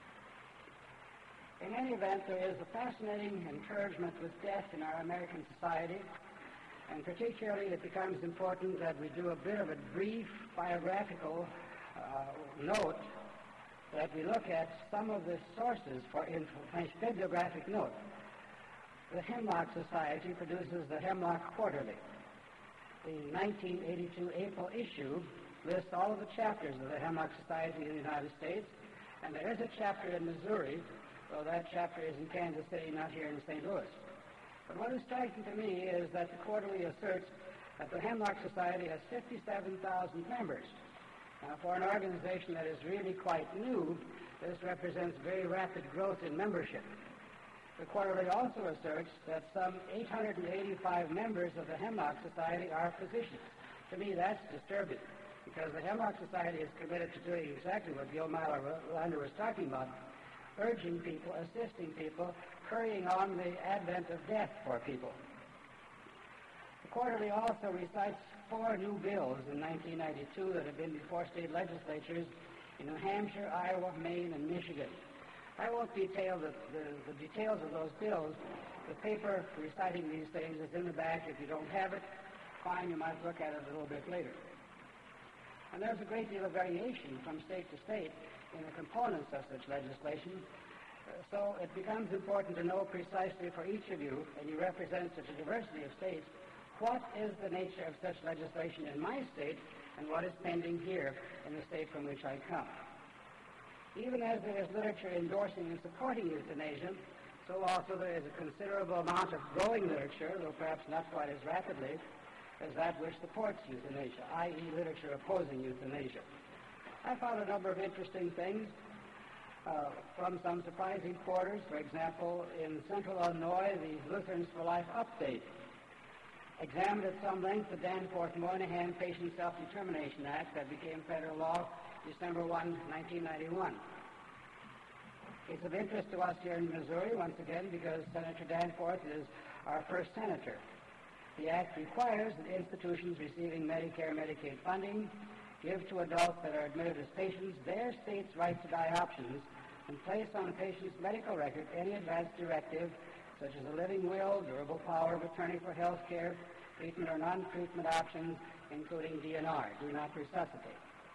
In any event, there is a fascinating encouragement with death in our American society, and particularly it becomes important that we do a bit of a brief biographical note, that we look at some of the sources for information. Bibliographic note. The Hemlock Society produces the Hemlock Quarterly. The 1982 April issue lists all of the chapters of the Hemlock Society in the United States, and there is a chapter in Missouri, though that chapter is in Kansas City, not here in St. Louis. But what is striking to me is that the Quarterly asserts that the Hemlock Society has 57,000 members. Now, for an organization that is really quite new, this represents very rapid growth in membership. The Quarterly also asserts that some 885 members of the Hemlock Society are physicians. To me, that's disturbing, because the Hemlock Society is committed to doing exactly what Gil Meilander was talking about, urging people, assisting people, hurrying on the advent of death for people. The Quarterly also recites 4 new bills in 1992 that have been before state legislatures in New Hampshire, Iowa, Maine, and Michigan. I won't detail the details of those bills. The paper reciting these things is in the back. If you don't have it, fine, you might look at it a little bit later. And there's a great deal of variation from state to state in the components of such legislation. So it becomes important to know precisely for each of you, and you represent such a diversity of states, what is the nature of such legislation in my state and what is pending here in the state from which I come. Even as there is literature endorsing and supporting euthanasia, so also there is a considerable amount of growing literature, though perhaps not quite as rapidly, as that which supports euthanasia, i.e. literature opposing euthanasia. I found a number of interesting things from some surprising quarters. For example, in Central Illinois, the Lutherans for Life Update examined at some length the Danforth-Moynihan Patient Self-Determination Act that became federal law December 1, 1991. It's of interest to us here in Missouri, once again, because Senator Danforth is our first senator. The act requires that institutions receiving Medicare and Medicaid funding give to adults that are admitted as patients their state's right to die options and place on the patient's medical record any advance directive such as a living will, durable power of attorney for health care, treatment or non-treatment options, including DNR, do not resuscitate.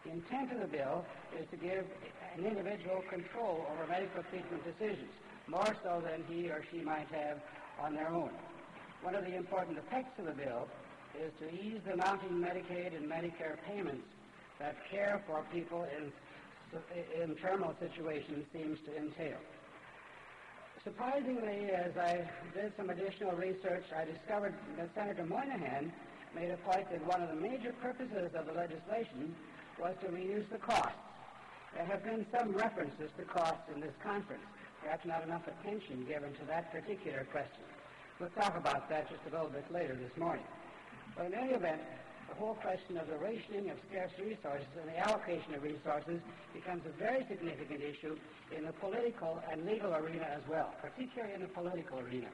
The intent of the bill is to give an individual control over medical treatment decisions, more so than he or she might have on their own. One of the important effects of the bill is to ease the mounting Medicaid and Medicare payments that care for people in terminal situations seems to entail. Surprisingly, as I did some additional research, I discovered that Senator Moynihan made a point that one of the major purposes of the legislation was to reduce the costs. There have been some references to costs in this conference, perhaps not enough attention given to that particular question. We'll talk about that just a little bit later this morning. But in any event, the whole question of the rationing of scarce resources and the allocation of resources becomes a very significant issue in the political and legal arena as well, particularly in the political arena.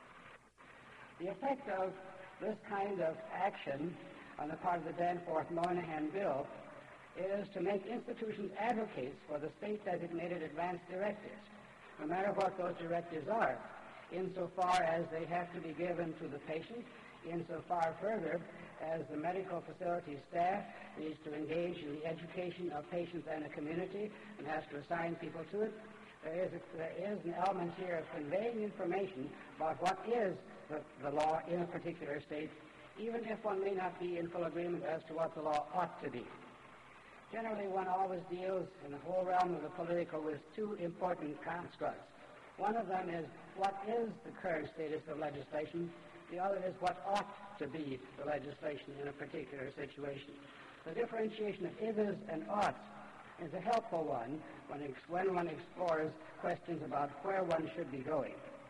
The effect of this kind of action on the part of the Danforth-Moynihan bill is to make institutions advocates for the state-designated advance directives, no matter what those directives are, insofar as they have to be given to the patient, insofar further as the medical facility staff needs to engage in the education of patients and the community and has to assign people to it. There is an element here of conveying information about what is the law in a particular state, even if one may not be in full agreement as to what the law ought to be. Generally, one always deals in the whole realm of the political with two important constructs. One of them is what is the current status of legislation. The other is what ought to be the legislation in a particular situation. The differentiation of is and ought is a helpful one when one explores questions about where one should be going.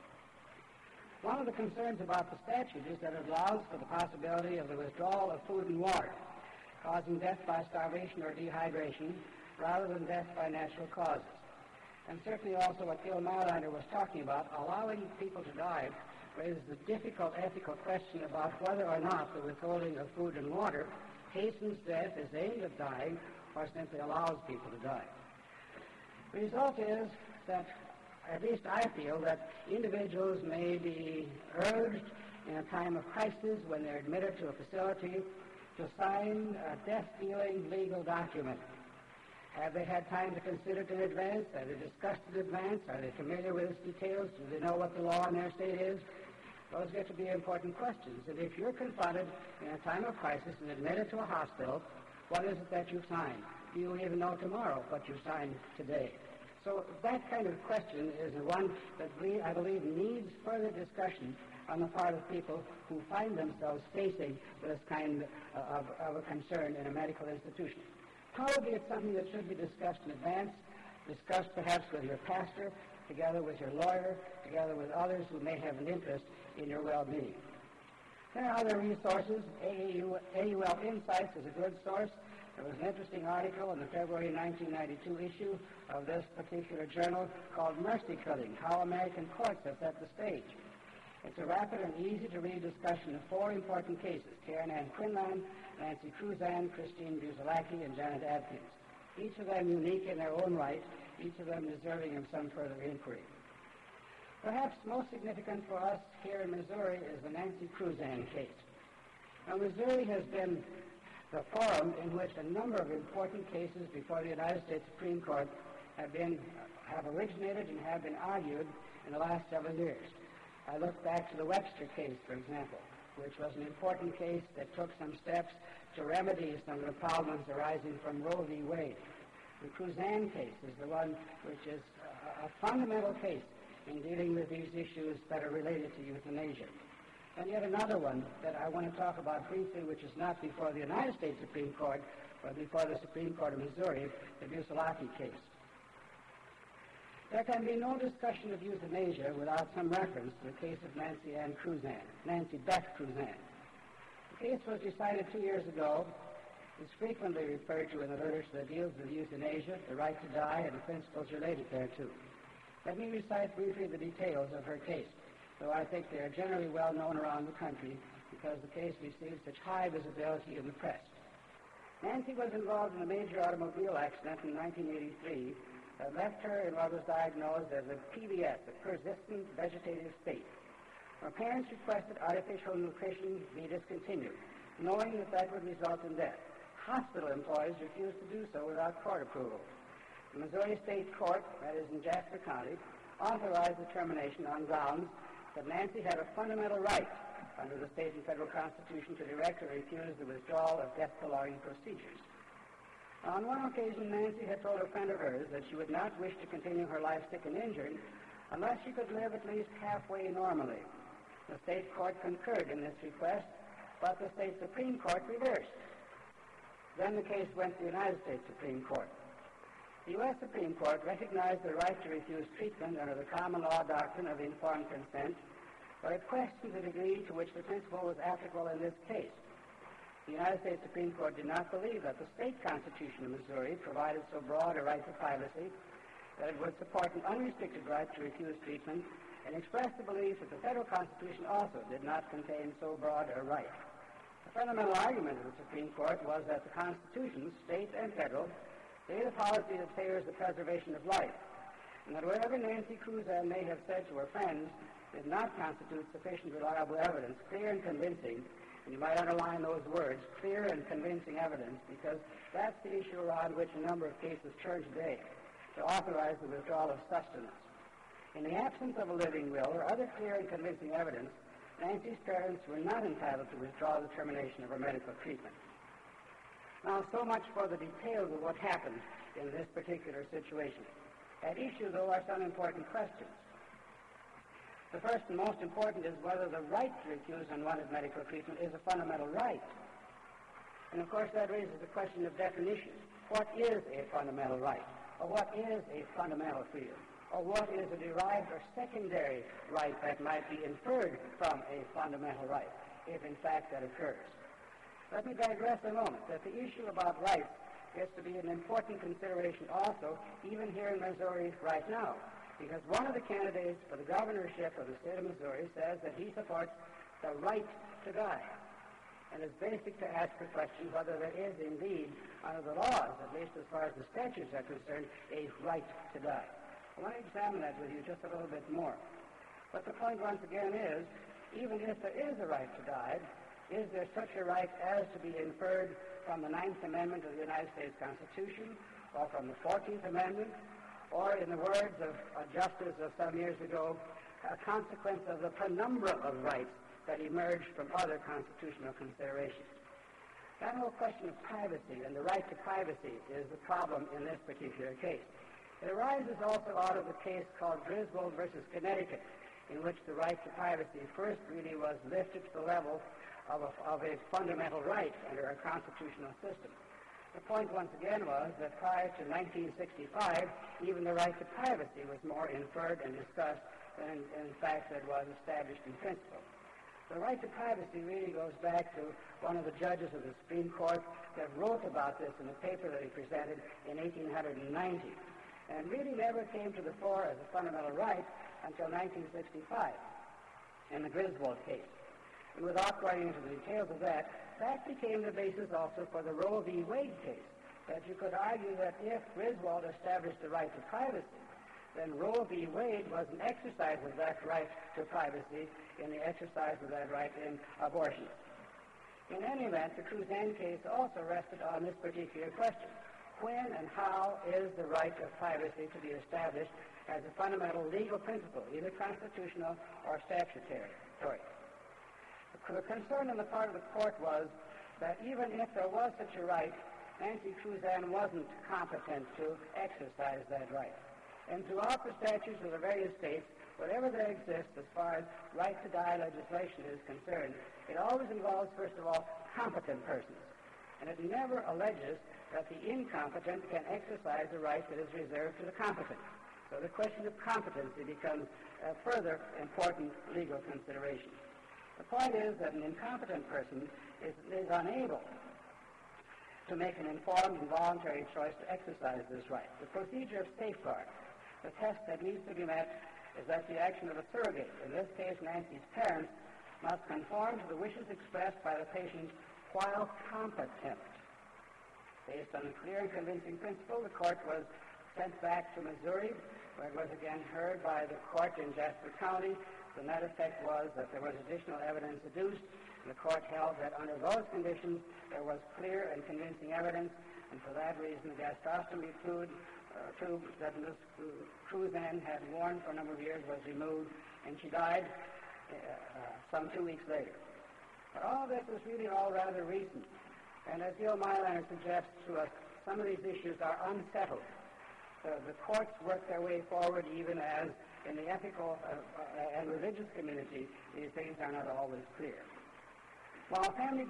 One of the concerns about the statute is that it allows for the possibility of the withdrawal of food and water, causing death by starvation or dehydration rather than death by natural causes. And certainly also what Gil Marlander was talking about, allowing people to die raises the difficult ethical question about whether or not the withholding of food and water hastens death, is aimed at dying, or simply allows people to die. The result is that, at least I feel, that individuals may be urged in a time of crisis when they're admitted to a facility to sign a death-dealing legal document. Have they had time to consider it in advance? Have they discussed it in advance? Are they familiar with its details? Do they know what the law in their state is? Those get to be important questions. And if you're confronted in a time of crisis and admitted to a hospital, what is it that you've signed? Do you even know tomorrow what you signed today? So that kind of question is one that I believe needs further discussion on the part of people who find themselves facing this kind of a concern in a medical institution. Probably it's something that should be discussed in advance, discussed perhaps with your pastor, together with your lawyer, together with others who may have an interest in your well-being. There are other resources. AUL Insights is a good source. There was an interesting article in the February 1992 issue of this particular journal called Mercy Killing, How American Courts Have Set the Stage. It's a rapid and easy-to-read discussion of four important cases: Karen Ann Quinlan, Nancy Cruzan, Christine Buzalacki, and Janet Adkins. Each of them unique in their own right, each of them deserving of some further inquiry. Perhaps most significant for us here in Missouri is the Nancy Cruzan case. Now, Missouri has been the forum in which a number of important cases before the United States Supreme Court have originated and have been argued in the last several years. I look back to the Webster case, for example, which was an important case that took some steps to remedy some of the problems arising from Roe v. Wade. The Cruzan case is the one which is a fundamental case in dealing with these issues that are related to euthanasia. And yet another one that I want to talk about briefly, which is not before the United States Supreme Court, but before the Supreme Court of Missouri, the Buzalacki case. There can be no discussion of euthanasia without some reference to the case of Nancy Beth Cruzan. The case was decided 2 years ago. It's frequently referred to in the literature that deals with euthanasia, the right to die, and the principles related thereto. Let me recite briefly the details of her case, though I think they are generally well known around the country because the case received such high visibility in the press. Nancy was involved in a major automobile accident in 1983 that left her in what was diagnosed as a PVS, a persistent vegetative state. Her parents requested artificial nutrition be discontinued, knowing that that would result in death. hospital employees refused to do so without court approval. The Missouri State Court, that is in Jasper County, authorized the termination on grounds that Nancy had a fundamental right under the state and federal constitution to direct or refuse the withdrawal of death-prolonging procedures. On one occasion, Nancy had told a friend of hers that she would not wish to continue her life sick and injured unless she could live at least halfway normally. The state court concurred in this request, but the state Supreme Court reversed. Then the case went to the United States Supreme Court. The U.S. Supreme Court recognized the right to refuse treatment under the common law doctrine of informed consent, but it questioned the degree to which the principle was applicable in this case. The United States Supreme Court did not believe that the state constitution of Missouri provided so broad a right to privacy that it would support an unrestricted right to refuse treatment, and expressed the belief that the federal constitution also did not contain so broad a right. The fundamental argument of the Supreme Court was that the constitutions, state and federal, state a policy that favors the preservation of life, and that whatever Nancy Cruzan may have said to her friends did not constitute sufficient reliable evidence, clear and convincing, and you might underline those words, clear and convincing evidence, because that's the issue around which a number of cases turn today, to authorize the withdrawal of sustenance. In the absence of a living will or other clear and convincing evidence, Nancy's parents were not entitled to withdraw the termination of her medical treatment. Now, so much for the details of what happened in this particular situation. At issue, though, are some important questions. The first and most important is whether the right to refuse unwanted medical treatment is a fundamental right. And, of course, that raises the question of definition. What is a fundamental right? Or what is a fundamental freedom? Or what is a derived or secondary right that might be inferred from a fundamental right, if in fact that occurs? Let me digress a moment, that the issue about rights gets to be an important consideration also, even here in Missouri right now, because one of the candidates for the governorship of the state of Missouri says that he supports the right to die. And it's basic to ask the question whether there is indeed, under the laws, at least as far as the statutes are concerned, a right to die. I want to examine that with you just a little bit more. But the point once again is, even if there is a right to die, is there such a right as to be inferred from the 9th Amendment of the United States Constitution, or from the 14th Amendment, or, in the words of a justice of some years ago, a consequence of the penumbra of rights that emerged from other constitutional considerations? That whole question of privacy and the right to privacy is the problem in this particular case. It arises also out of the case called Griswold versus Connecticut, in which the right to privacy first really was lifted to the level of a fundamental right under our constitutional system. The point once again was that prior to 1965, even the right to privacy was more inferred and discussed than in fact that was established in principle. The right to privacy really goes back to one of the judges of the Supreme Court that wrote about this in a paper that he presented in 1890, and really never came to the fore as a fundamental right until 1965 in the Griswold case. And without going into the details of that, that became the basis also for the Roe v. Wade case, that you could argue that if Griswold established the right to privacy, then Roe v. Wade was an exercise of that right to privacy in the exercise of that right in abortion. In any event, the Cruzan case also rested on this particular question. When and how is the right of privacy to be established as a fundamental legal principle, either constitutional or statutory? The concern on the part of the court was that even if there was such a right, Nancy Cruzan wasn't competent to exercise that right. And throughout the statutes of the various states, whatever there exists as far as right to die legislation is concerned, it always involves, first of all, competent persons. And it never alleges that the incompetent can exercise a right that is reserved to the competent. So the question of competency becomes a further important legal consideration. The point is that an incompetent person is unable to make an informed and voluntary choice to exercise this right. The procedure of safeguard, the test that needs to be met, is that the action of a surrogate, in this case Nancy's parents, must conform to the wishes expressed by the patient while competent. Based on a clear and convincing principle, the court was sent back to Missouri, where it was again heard by the court in Jasper County. The net effect was that there was additional evidence adduced The court held that under those conditions there was clear and convincing evidence, and for that reason the gastrostomy tube that Ms. Cruzan had worn for a number of years was removed, and she died some 2 weeks later. But all this is really all rather recent, and as Gil Meilaner suggests to us, some of these issues are unsettled. The courts work their way forward even as in the ethical and religious community, these things are not always clear. While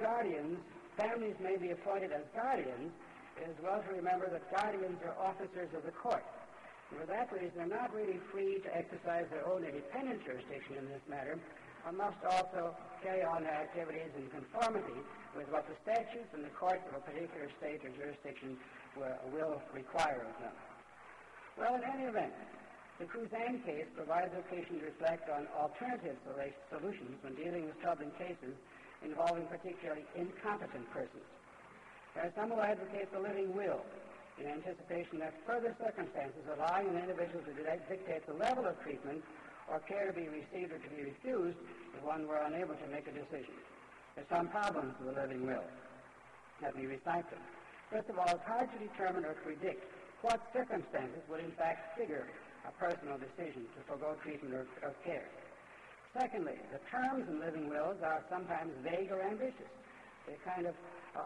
families may be appointed as guardians, it is well to remember that guardians are officers of the court. And for that reason, they're not really free to exercise their own independent jurisdiction in this matter, but must also carry on their activities in conformity with what the statutes and the courts of a particular state or jurisdiction will require of them. Well, in any event, the Cruzan case provides occasion to reflect on alternative solutions when dealing with troubling cases involving particularly incompetent persons. There are some who advocate the living will in anticipation that further circumstances allowing an individual to dictate the level of treatment or care to be received or to be refused if one were unable to make a decision. There are some problems with the living will. Let me recite them. First of all, it's hard to determine or predict what circumstances would in fact trigger a personal decision to forego treatment or care. Secondly, the terms in living wills are sometimes vague or ambitious. They kind of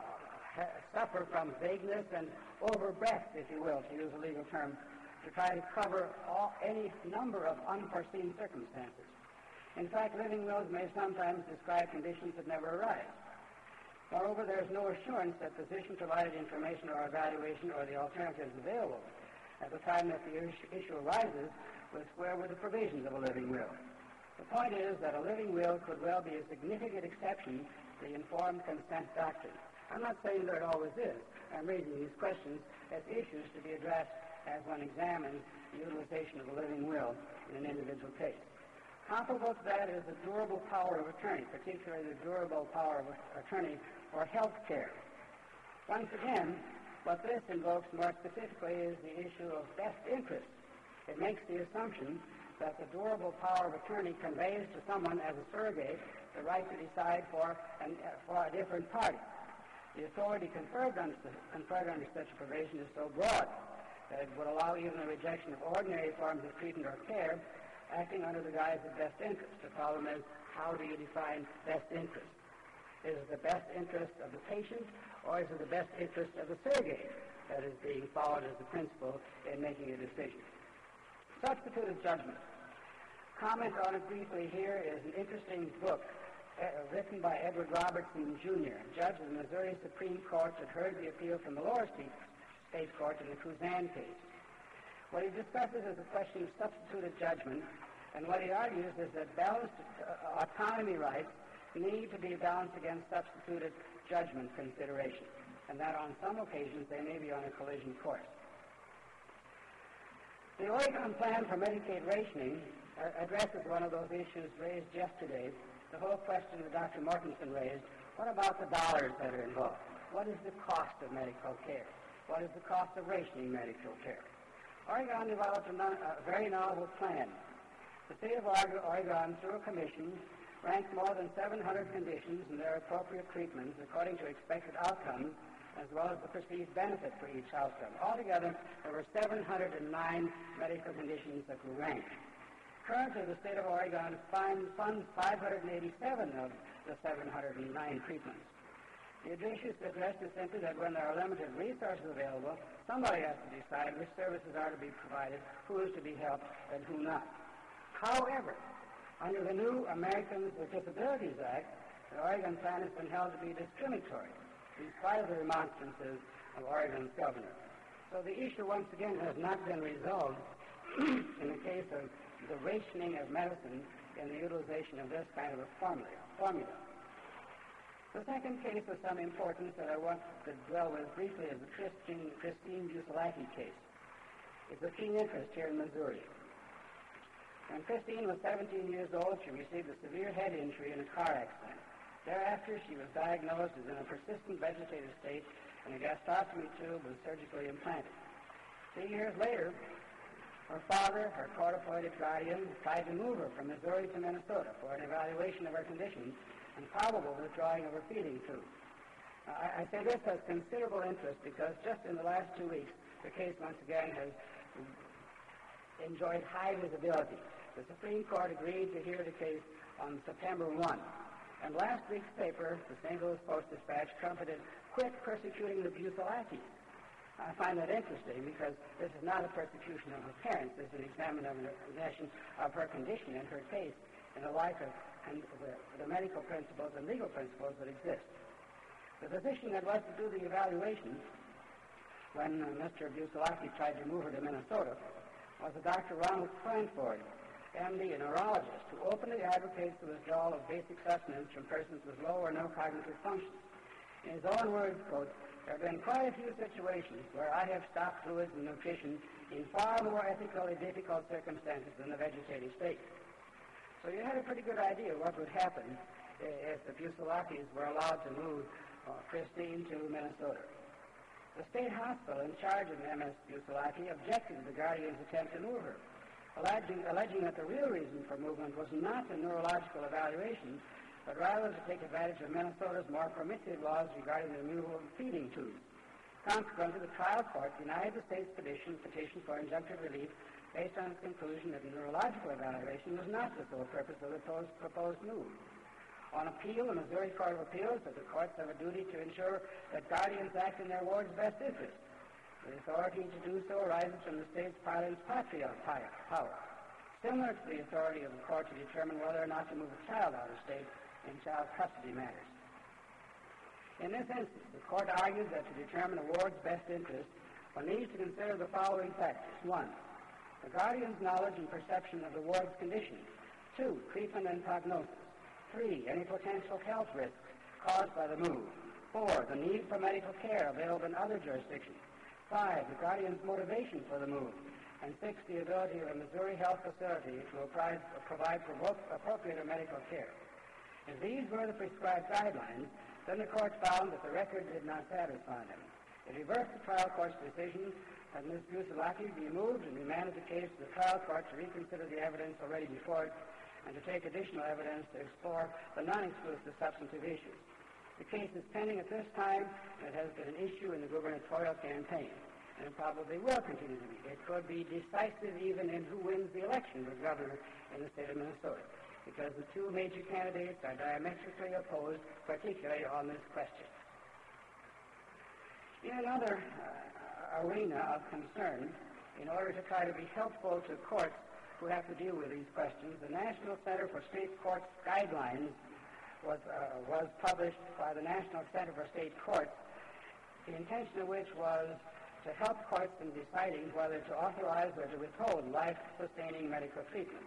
suffer from vagueness and overbreadth, if you will, to use a legal term, to try to cover any number of unforeseen circumstances. In fact, living wills may sometimes describe conditions that never arise. Moreover, there is no assurance that physician-provided information or evaluation or the alternatives available at the time that the issue arises will square with the provisions of a living will. The point is that a living will could well be a significant exception to the informed consent doctrine. I'm not saying that it always is. I'm raising these questions as issues to be addressed as one examines the utilization of a living will in an individual case. Comparable to that is the durable power of attorney, particularly the durable power of attorney for health care. Once again, what this invokes more specifically is the issue of best interest. It makes the assumption that the durable power of attorney conveys to someone as a surrogate the right to decide for a different party. The authority conferred under such a provision is so broad that it would allow even the rejection of ordinary forms of treatment or care acting under the guise of best interest. The problem is, how do you define best interest? Is it the best interest of the patient, or is it the best interest of the surrogate that is being followed as the principle in making a decision? Substituted judgment. Comment on it briefly here is an interesting book written by Edward Robertson, Jr., judge of the Missouri Supreme Court that heard the appeal from the lower state court in the Cruzan case. What he discusses is the question of substituted judgment, and what he argues is that balanced autonomy rights need to be balanced against substituted judgment consideration, and that on some occasions they may be on a collision course. The Oregon Plan for Medicaid Rationing addresses one of those issues raised yesterday, the whole question that Dr. Mortensen raised. What about the dollars that are involved? What is the cost of medical care? What is the cost of rationing medical care? Oregon developed a very novel plan. The state of Oregon, through a commission, ranked more than 700 conditions and their appropriate treatments according to expected outcomes, as well as the perceived benefit for each outcome. Altogether, there were 709 medical conditions that were ranked. Currently, the state of Oregon funds 587 of the 709 treatments. The issues addressed is simply that when there are limited resources available, somebody has to decide which services are to be provided, who is to be helped, and who not. However, under the new Americans with Disabilities Act, the Oregon plan has been held to be discriminatory, in spite of the remonstrances of Oregon's governor. So the issue, once again, has not been resolved in the case of the rationing of medicine and the utilization of this kind of a formula. The second case of some importance that I want to dwell with briefly is the Christine Busalaki case. It's of keen interest here in Missouri. When Christine was 17 years old, she received a severe head injury in a car accident. Thereafter, she was diagnosed as in a persistent vegetative state, and a gastrostomy tube was surgically implanted. 3 years later, Her father, her court-appointed guardian, tried to move her from Missouri to Minnesota for an evaluation of her condition and probable withdrawing of her feeding tube. I say this has considerable interest because just in the last 2 weeks, the case once again has enjoyed high visibility. The Supreme Court agreed to hear the case on September 1. And last week's paper, the St. Louis Post-Dispatch, trumpeted, "Quit persecuting the Bucellakis." I find that interesting because this is not a persecution of her parents. This is an examination of her condition and her case in the light of the medical principles and legal principles that exist. The physician that was to do the evaluation when Mr. Bucellaki tried to move her to Minnesota was a Dr. Ronald Cranford, MD, a neurologist, who openly advocates the withdrawal of basic sustenance from persons with low or no cognitive functions. In his own words, quote, "There have been quite a few situations where I have stopped fluids and nutrition in far more ethically difficult circumstances than the vegetative state." So you had a pretty good idea what would happen if the Bucellakis were allowed to move Christine to Minnesota. The state hospital in charge of Ms. Bucellaki objected to the guardian's attempt to move her, alleging that the real reason for movement was not a neurological evaluation, but rather to take advantage of Minnesota's more permissive laws regarding the removal of feeding tubes. Consequently, the trial court denied the state's petition for injunctive relief based on its conclusion that the neurological evaluation was not the sole purpose of the proposed move. On appeal, the Missouri Court of Appeals said the courts have a duty to ensure that guardians act in their ward's best interest. The authority to do so arises from the state's parlance patria power, similar to the authority of the court to determine whether or not to move a child out of state in child custody matters. In this instance, the court argued that to determine a ward's best interest, one needs to consider the following factors. 1, the guardian's knowledge and perception of the ward's condition. 2, treatment and prognosis. 3, any potential health risks caused by the move. 4, the need for medical care available in other jurisdictions. 5, the guardian's motivation for the move. And 6, the ability of a Missouri health facility to provide appropriate medical care. If these were the prescribed guidelines, then the court found that the record did not satisfy them. It reversed the trial court's decision that Ms. Bucellaki be moved and remanded the case to the trial court to reconsider the evidence already before it and to take additional evidence to explore the non-exclusive substantive issues. The case is pending at this time, and it has been an issue in the gubernatorial campaign, and it probably will continue to be. It could be decisive even in who wins the election for governor in the state of Minnesota, because the two major candidates are diametrically opposed, particularly on this question. In another arena of concern, in order to try to be helpful to courts who have to deal with these questions, the National Center for State Courts Guidelines was published by the National Center for State Courts, the intention of which was to help courts in deciding whether to authorize or to withhold life-sustaining medical treatment.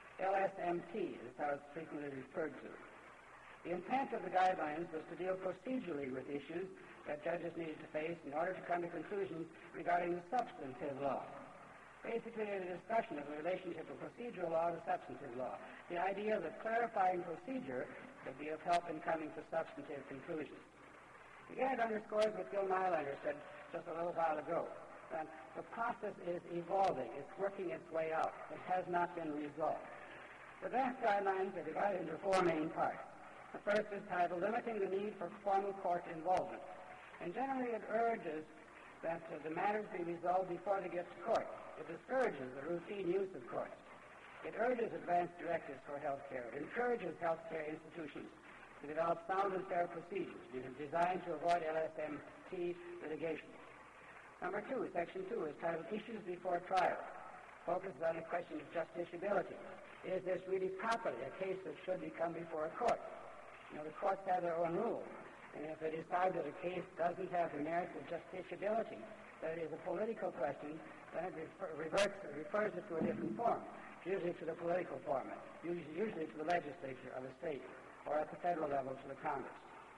LSMT is how it's frequently referred to. The intent of the guidelines was to deal procedurally with issues that judges needed to face in order to come to conclusions regarding the substantive law. Basically, a discussion of the relationship of procedural law to substantive law. The idea that clarifying procedure could be of help in coming to substantive conclusions. Again, it underscores what Gil Nylander said just a little while ago, that the process is evolving. It's working its way out. It has not been resolved. The draft guidelines are divided into 4 main parts. The first is titled Limiting the Need for Formal Court Involvement. And generally it urges that the matters be resolved before they get to court. It discourages the routine use of courts. It urges advanced directives for health care. It encourages health care institutions to develop sound and fair procedures designed to avoid LSMT litigation. Number 2, Section 2, is titled Issues Before Trial. Focuses on the question of justiciability. Is this really properly a case that should come before a court? The courts have their own rules. And if they decide that a case doesn't have the merits of justiciability, that it is a political question, then it refers it to a different form, usually to the political format, usually to the legislature of a state, or at the federal level to the Congress.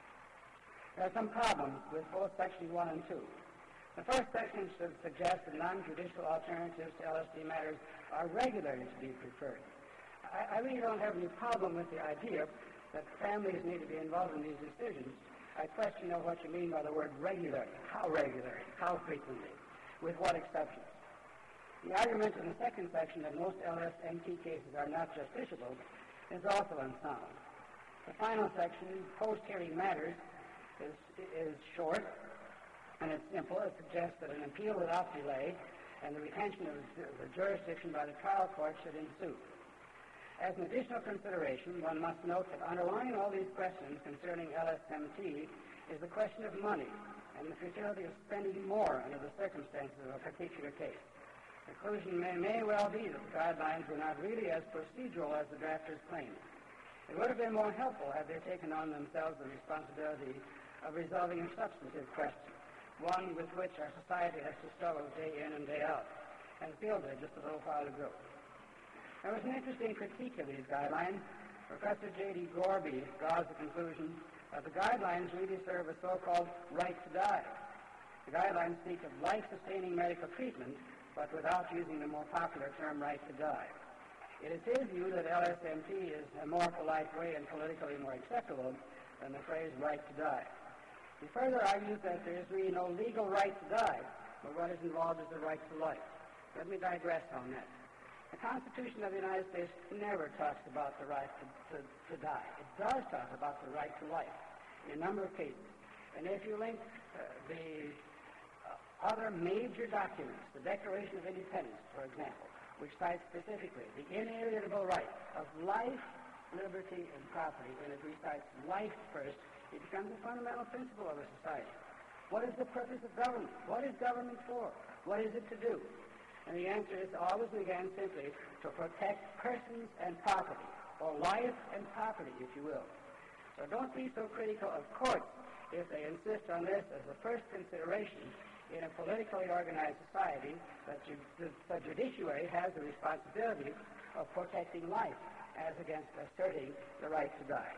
There are some problems with both Sections 1 and 2. The first section should suggest that non-judicial alternatives to LSD matters are regularly to be preferred. I really don't have any problem with the idea that families need to be involved in these decisions. I question what you mean by the word regularly. How regularly? How frequently? With what exceptions? The argument in the second section that most LSMT cases are not justiciable is also unsound. The final section, post-hearing matters, is short and it's simple. It suggests that an appeal without delay and the retention of the jurisdiction by the trial court should ensue. As an additional consideration, one must note that underlying all these questions concerning LSMT is the question of money and the futility of spending more under the circumstances of a particular case. The conclusion may well be that the guidelines were not really as procedural as the drafters claimed. It would have been more helpful had they taken on themselves the responsibility of resolving a substantive question, one with which our society has to struggle day in and day out, and fielded just a little while ago. There was an interesting critique of these guidelines. Professor J.D. Gorby draws the conclusion that the guidelines really serve a so-called right to die. The guidelines speak of life-sustaining medical treatment, but without using the more popular term right to die. It is his view that LSMT is a more polite way and politically more acceptable than the phrase right to die. He further argues that there is really no legal right to die, but what is involved is the right to life. Let me digress on that. The Constitution of the United States never talks about the right to die. It does talk about the right to life in a number of cases. And if you link the other major documents, the Declaration of Independence, for example, which cites specifically the inalienable right of life, liberty, and property, and it recites life first, it becomes a fundamental principle of a society. What is the purpose of government? What is government for? What is it to do? And the answer is always and again simply to protect persons and property, or life and property, if you will. So don't be so critical of courts if they insist on this as the first consideration in a politically organized society that the judiciary has the responsibility of protecting life as against asserting the right to die.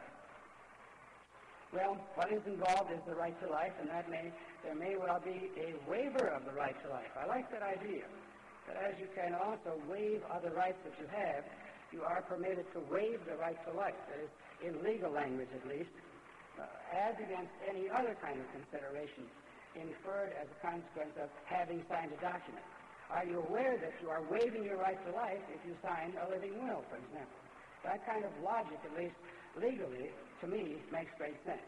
Well, what is involved is the right to life, and there may well be a waiver of the right to life. I like that idea, that as you can also waive other rights that you have, you are permitted to waive the right to life, that is, in legal language at least, as against any other kind of consideration inferred as a consequence of having signed a document. Are you aware that you are waiving your right to life if you sign a living will, for example? That kind of logic, at least legally, to me, makes great sense.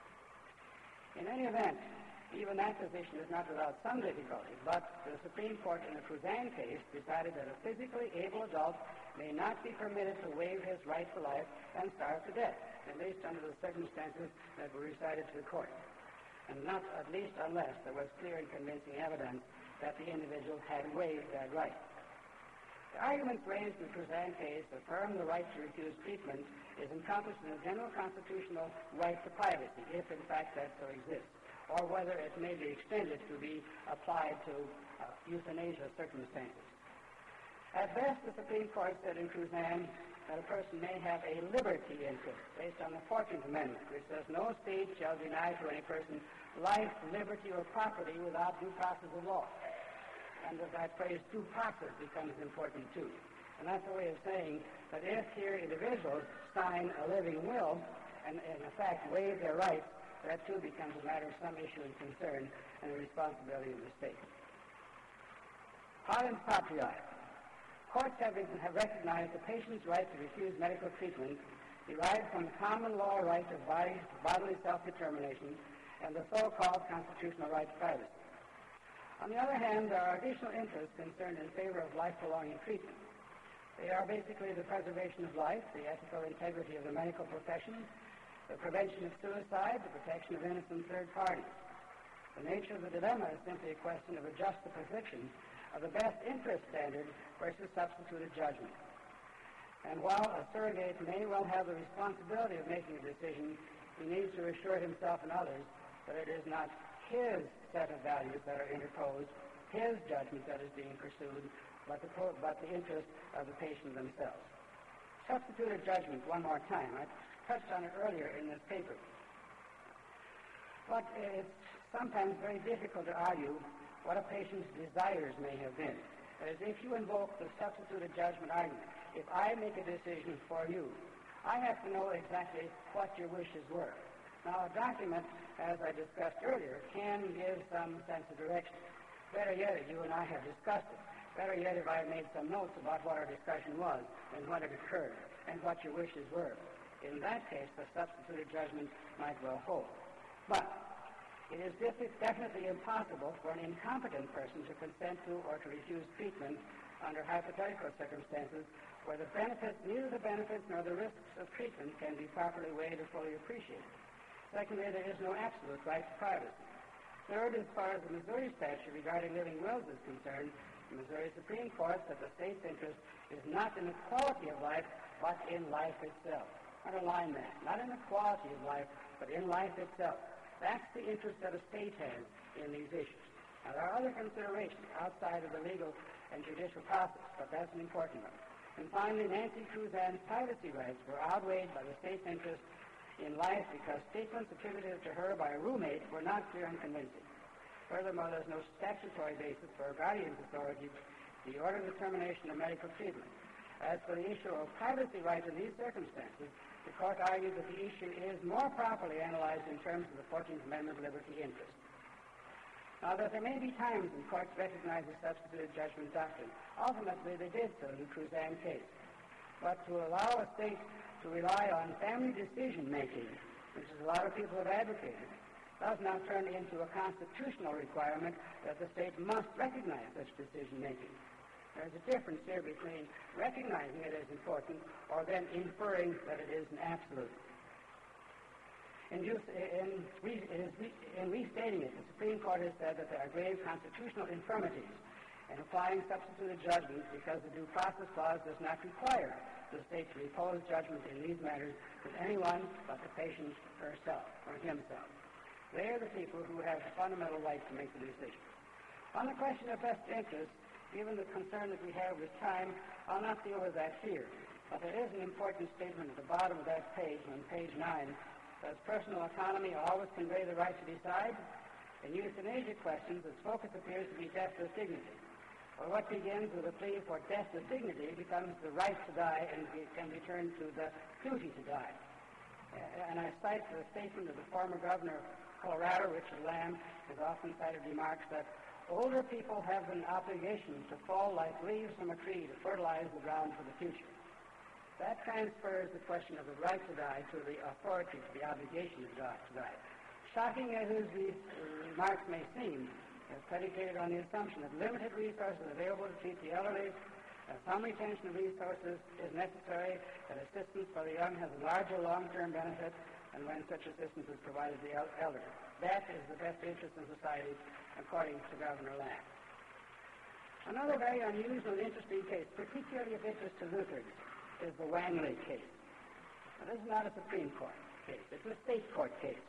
In any event, even that position is not without some difficulty, but the Supreme Court in the Cruzan case decided that a physically able adult may not be permitted to waive his right to life and starve to death, at least under the circumstances that were recited to the court, and not at least unless there was clear and convincing evidence that the individual had waived that right. The arguments raised in the Cruzan case affirm the right to refuse treatment is encompassed in the general constitutional right to privacy, if in fact that so exists, or whether it may be extended to be applied to euthanasia circumstances. At best, the Supreme Court said in Cruzan that a person may have a liberty interest based on the 14th Amendment, which says no state shall deny to any person life, liberty, or property without due process of law. And that phrase due process becomes important too. And that's a way of saying that if here individuals sign a living will and in effect waive their rights, that too becomes a matter of some issue and concern and the responsibility of the state. Parens patriae. Courts have recognized the patient's right to refuse medical treatment derived from the common law right of bodily self-determination and the so-called constitutional right to privacy. On the other hand, there are additional interests concerned in favor of life-prolonging treatment. They are basically the preservation of life, the ethical integrity of the medical profession, the prevention of suicide, the protection of innocent third parties. The nature of the dilemma is simply a question of a juxtaposition of the best interest standard versus substituted judgment. And while a surrogate may well have the responsibility of making a decision, he needs to assure himself and others that it is not his set of values that are interposed, his judgment that is being pursued, but the interest of the patient themselves. Substituted judgment, one more time. I touched on it earlier in this paper. But it's sometimes very difficult to argue what a patient's desires may have been. That is, if you invoke the substituted judgment argument, if I make a decision for you, I have to know exactly what your wishes were. Now, a document, as I discussed earlier, can give some sense of direction. Better yet, as you and I have discussed it, Better yet if I had made some notes about what our discussion was and when it occurred and what your wishes were. In that case, the substituted judgment might well hold. But it is definitely impossible for an incompetent person to consent to or to refuse treatment under hypothetical circumstances where neither the benefits nor the risks of treatment can be properly weighed or fully appreciated. Secondly, there is no absolute right to privacy. Third, as far as the Missouri statute regarding living wills is concerned, the Missouri Supreme Court said the state's interest is not in the quality of life, but in life itself. Underline that. Not in the quality of life, but in life itself. That's the interest that a state has in these issues. Now, there are other considerations outside of the legal and judicial process, but that's an important one. And finally, Nancy Cruzan's privacy rights were outweighed by the state's interest in life because statements attributed to her by a roommate were not clear and convincing. Furthermore, there's no statutory basis for a guardian's authority to order the termination of medical treatment. As for the issue of privacy rights in these circumstances, the court argued that the issue is more properly analyzed in terms of the 14th Amendment liberty interest. Now, that there may be times when courts recognize the substituted judgment doctrine. Ultimately, they did so in the Cruzan case. But to allow a state to rely on family decision-making, which is a lot of people have advocated, does not turn into a constitutional requirement that the state must recognize such decision-making. There's a difference here between recognizing it as important or then inferring that it is an absolute. In restating it, the Supreme Court has said that there are grave constitutional infirmities in applying substituted judgments because the Due Process Clause does not require the state to repose judgment in these matters with anyone but the patient herself or himself. They are the people who have the fundamental right to make the decision. On the question of best interest, given the concern that we have with time, I'll not deal with that here. But there is an important statement at the bottom of that page, on page 9. Does personal autonomy always convey the right to decide? In euthanasia questions, its focus appears to be death with dignity. Or what begins with a plea for death with dignity becomes the right to die and can be turned to the duty to die. And I cite the statement of the former governor of Colorado, Richard Lamb, has often cited remarks that older people have an obligation to fall like leaves from a tree to fertilize the ground for the future. That transfers the question of the right to die to the authority, to the obligation to die. Shocking as these remarks may seem, is predicated on the assumption that limited resources available to treat the elderly, some retention of resources is necessary, that assistance for the young has a larger long-term benefit, and when such assistance is provided to the elderly. That is the best interest in society, according to Governor Lamb. Another very unusual and interesting case, particularly of interest to Lutherans, is the Wangley case. Now, this is not a Supreme Court case. It's a state court case.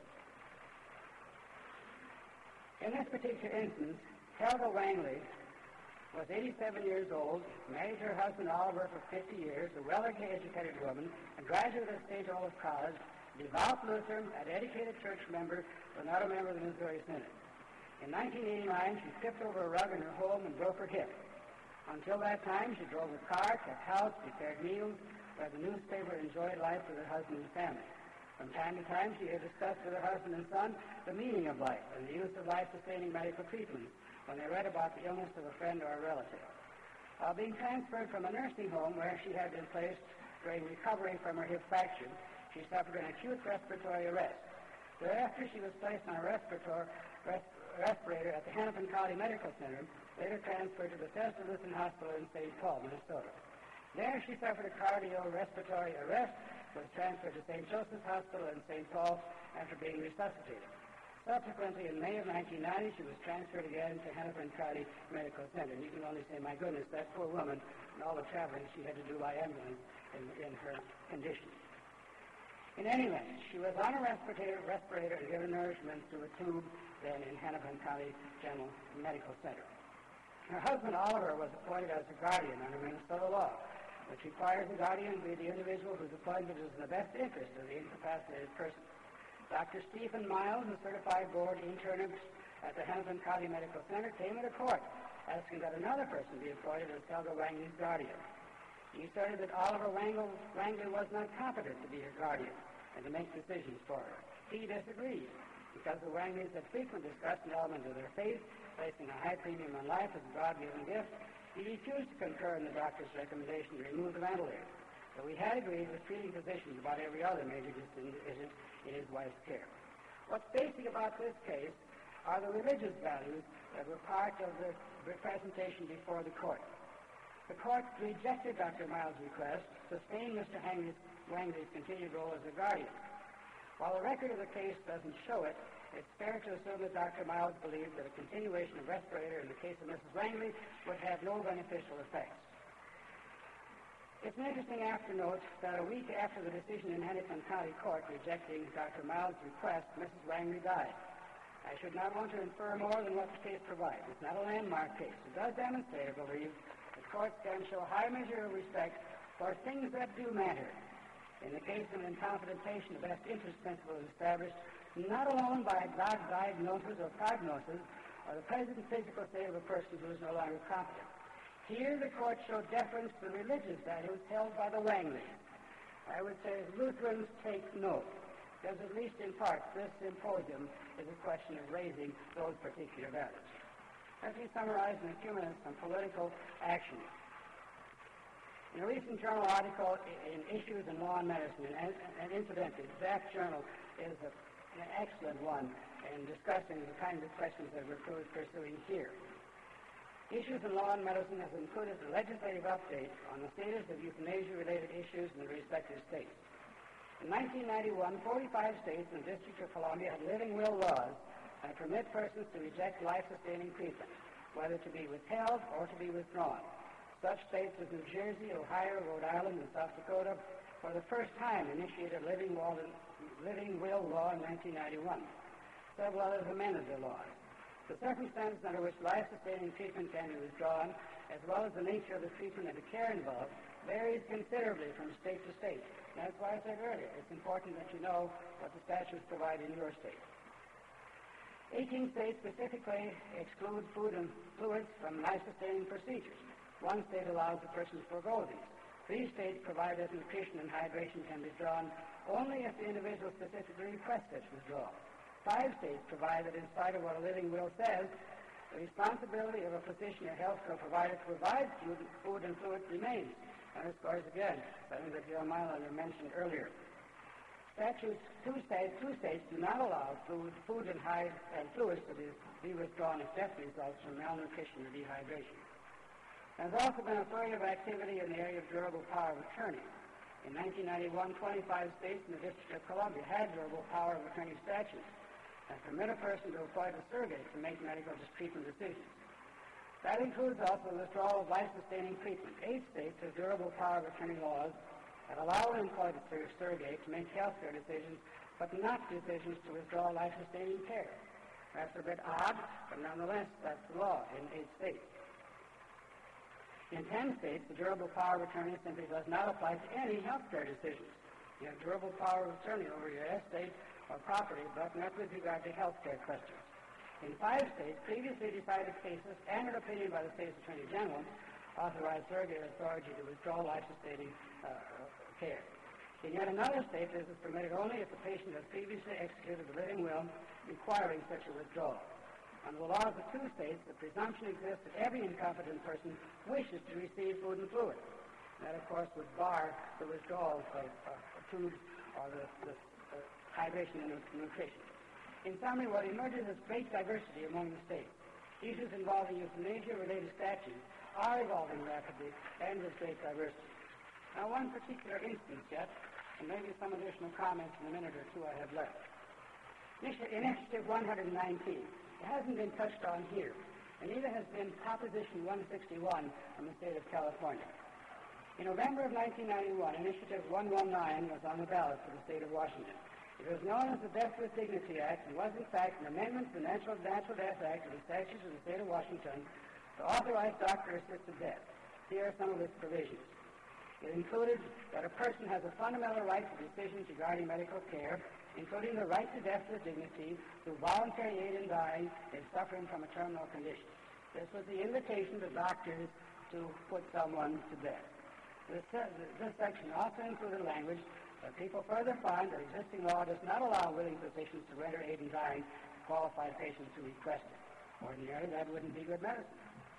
In this particular instance, Helga Wangley was 87 years old, married her husband Oliver for 50 years, a well-educated woman, a graduate of St. Olaf College, devout Lutheran, a dedicated church member, but not a member of the Missouri Synod. In 1989, she tripped over a rug in her home and broke her hip. Until that time, she drove a car, kept house, prepared meals, read the newspaper, enjoyed life with her husband and family. From time to time, she had discussed with her husband and son the meaning of life and the use of life-sustaining medical treatment when they read about the illness of a friend or a relative. Being transferred from a nursing home where she had been placed during recovery from her hip fracture, she suffered an acute respiratory arrest. Thereafter, she was placed on a respirator at the Hennepin County Medical Center, later transferred to the Bethesda Lutheran Hospital in St. Paul, Minnesota. There, she suffered a cardiorespiratory arrest, was transferred to St. Joseph's Hospital in St. Paul after being resuscitated. Subsequently, in May of 1990, she was transferred again to Hennepin County Medical Center. And you can only say, my goodness, that poor woman and all the traveling she had to do by ambulance in her condition. In any event, she was on a respirator and given nourishment through a tube then in Hennepin County General Medical Center. Her husband, Oliver, was appointed as a guardian under Minnesota law, which requires the guardian to be the individual whose appointment is in the best interest of the incapacitated person. Dr. Stephen Miles, a certified board internist at the Hennepin County Medical Center, came into court asking that another person be appointed as Helga Wangley's guardian. He asserted that Oliver Wangley was not competent to be her guardian and to make decisions for her. He disagreed, because the Wangleys had frequently discussed an element of their faith, placing a high premium on life as a God-given gift. He refused to concur in the doctor's recommendation to remove the ventilator, but we had agreed with treating physicians about every other major decision in his wife's care. What's basic about this case are the religious values that were part of the presentation before the court. The court rejected Dr. Miles' request, sustained Mr. Wangley's continued role as a guardian. While the record of the case doesn't show it, it's fair to assume that Dr. Miles believed that a continuation of respirator in the case of Mrs. Wangley would have no beneficial effects. It's an interesting afternote that a week after the decision in Hennepin County Court rejecting Dr. Miles' request, Mrs. Wangley died. I should not want to infer more than what the case provides. It's not a landmark case. It does demonstrate, I believe, that courts can show a high measure of respect for things that do matter. In the case of an incompetent patient, the best interest principle is established not alone by diagnosis or prognosis or the present physical state of a person who is no longer competent. Here the court showed deference to the religious values held by the Wangleys. I would say Lutherans take note, because at least in part this symposium is a question of raising those particular values. Let me summarize in a few minutes some political action. In a recent journal article in Issues in Law and Medicine, and incidentally, that journal is an excellent one in discussing the kinds of questions that we're pursuing here. Issues in Law and Medicine has included a legislative update on the status of euthanasia-related issues in the respective states. In 1991, 45 states and the District of Columbia had living will laws that permit persons to reject life-sustaining treatment, whether to be withheld or to be withdrawn. Such states as New Jersey, Ohio, Rhode Island, and South Dakota for the first time initiated a living will law in 1991. Several others amended their laws. The circumstances under which life-sustaining treatment can be withdrawn, as well as the nature of the treatment and the care involved, varies considerably from state to state. And that's why I said earlier, it's important that you know what the statutes provide in your state. 18 states specifically exclude food and fluids from life-sustaining procedures. One state allows the person to forego these. 3 states provide that nutrition and hydration can be withdrawn only if the individual specifically requests such withdrawal. 5 states provide that in spite of what a living will says, the responsibility of a physician or health care provider to provide food and fluids remains. And this goes again, something that Joe Mylander mentioned earlier. Statutes, two states do not allow food and fluids to be withdrawn if death results from malnutrition or dehydration. There's also been a flurry of activity in the area of durable power of attorney. In 1991, 25 states and the District of Columbia had durable power of attorney statutes that permit a person to appoint a surrogate to make medical treatment decisions. That includes also the withdrawal of life-sustaining treatment. 8 states have durable power of attorney laws that allow an employed surrogate to make health care decisions, but not decisions to withdraw life-sustaining care. That's a bit odd, but nonetheless, that's the law in 8 states. In 10 states, the durable power of attorney simply does not apply to any health care decisions. You have durable power of attorney over your estate or property, but not with regard to health care questions. In 5 states, previously decided cases and an opinion by the state's attorney general authorize surrogate authority to withdraw life-sustaining care. In yet another state, this is permitted only if the patient has previously executed a living will requiring such a withdrawal. Under the laws of 2 states, the presumption exists that every incompetent person wishes to receive food and fluid. That, of course, would bar the withdrawal of food or the hydration and nutrition. In summary, what emerges is great diversity among the states. Issues involving euthanasia-related statutes are evolving rapidly and with great diversity. Now, one particular instance yet, and maybe some additional comments in a minute or two I have left. Initiative 119. It hasn't been touched on here, and neither has been Proposition 161 from the state of California. In November of 1991, Initiative 119 was on the ballot for the state of Washington. It was known as the Death with Dignity Act and was, in fact, an amendment to the Natural Death Act of the statutes of the state of Washington to authorize doctor-assisted death. Here are some of its provisions. It included that a person has a fundamental right to decisions regarding medical care, including the right to death with dignity through voluntary aid in dying if suffering from a terminal condition. This was the invitation to doctors to put someone to death. This section also included language that people further find that existing law does not allow willing physicians to render aid in dying to qualified patients who request it. Ordinarily, that wouldn't be good medicine.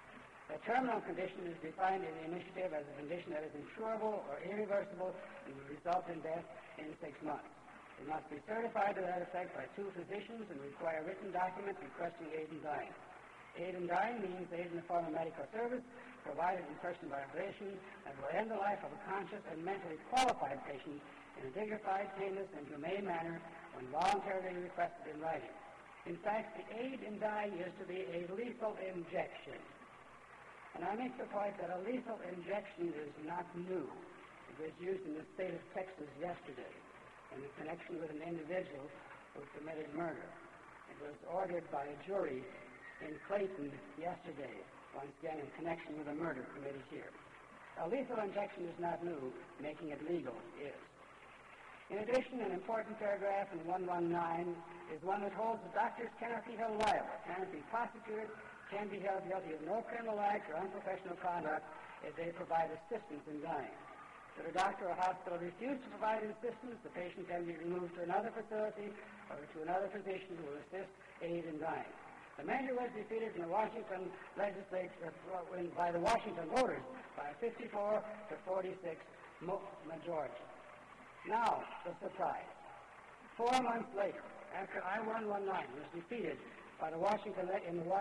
A terminal condition is defined in the initiative as a condition that is incurable or irreversible and will result in death in 6 months. It must be certified to that effect by 2 physicians and require written documents requesting aid in dying. Aid in dying means aid in the form of medical service provided in person by ablation and will end the life of a conscious and mentally qualified patient in a dignified, painless, and humane manner when voluntarily requested in writing. In fact, the aid in dying is to be a lethal injection. And I make the point that a lethal injection is not new. It was used in the state of Texas yesterday in connection with an individual who committed murder. It was ordered by a jury in Clayton yesterday, once again in connection with a murder committed here. A lethal injection is not new. Making it legal is. In addition, an important paragraph in 119 is one that holds the doctors cannot be held liable, cannot be prosecuted, can be held guilty of no criminal act or unprofessional conduct if they provide assistance in dying. Should a doctor or hospital refuse to provide assistance, the patient can be removed to another facility or to another physician who will assist aid in dying. The measure was defeated in the Washington legislature by the Washington voters by a 54 to 46 majority. Now, the surprise. 4 months later, after I-119 was defeated by the Washington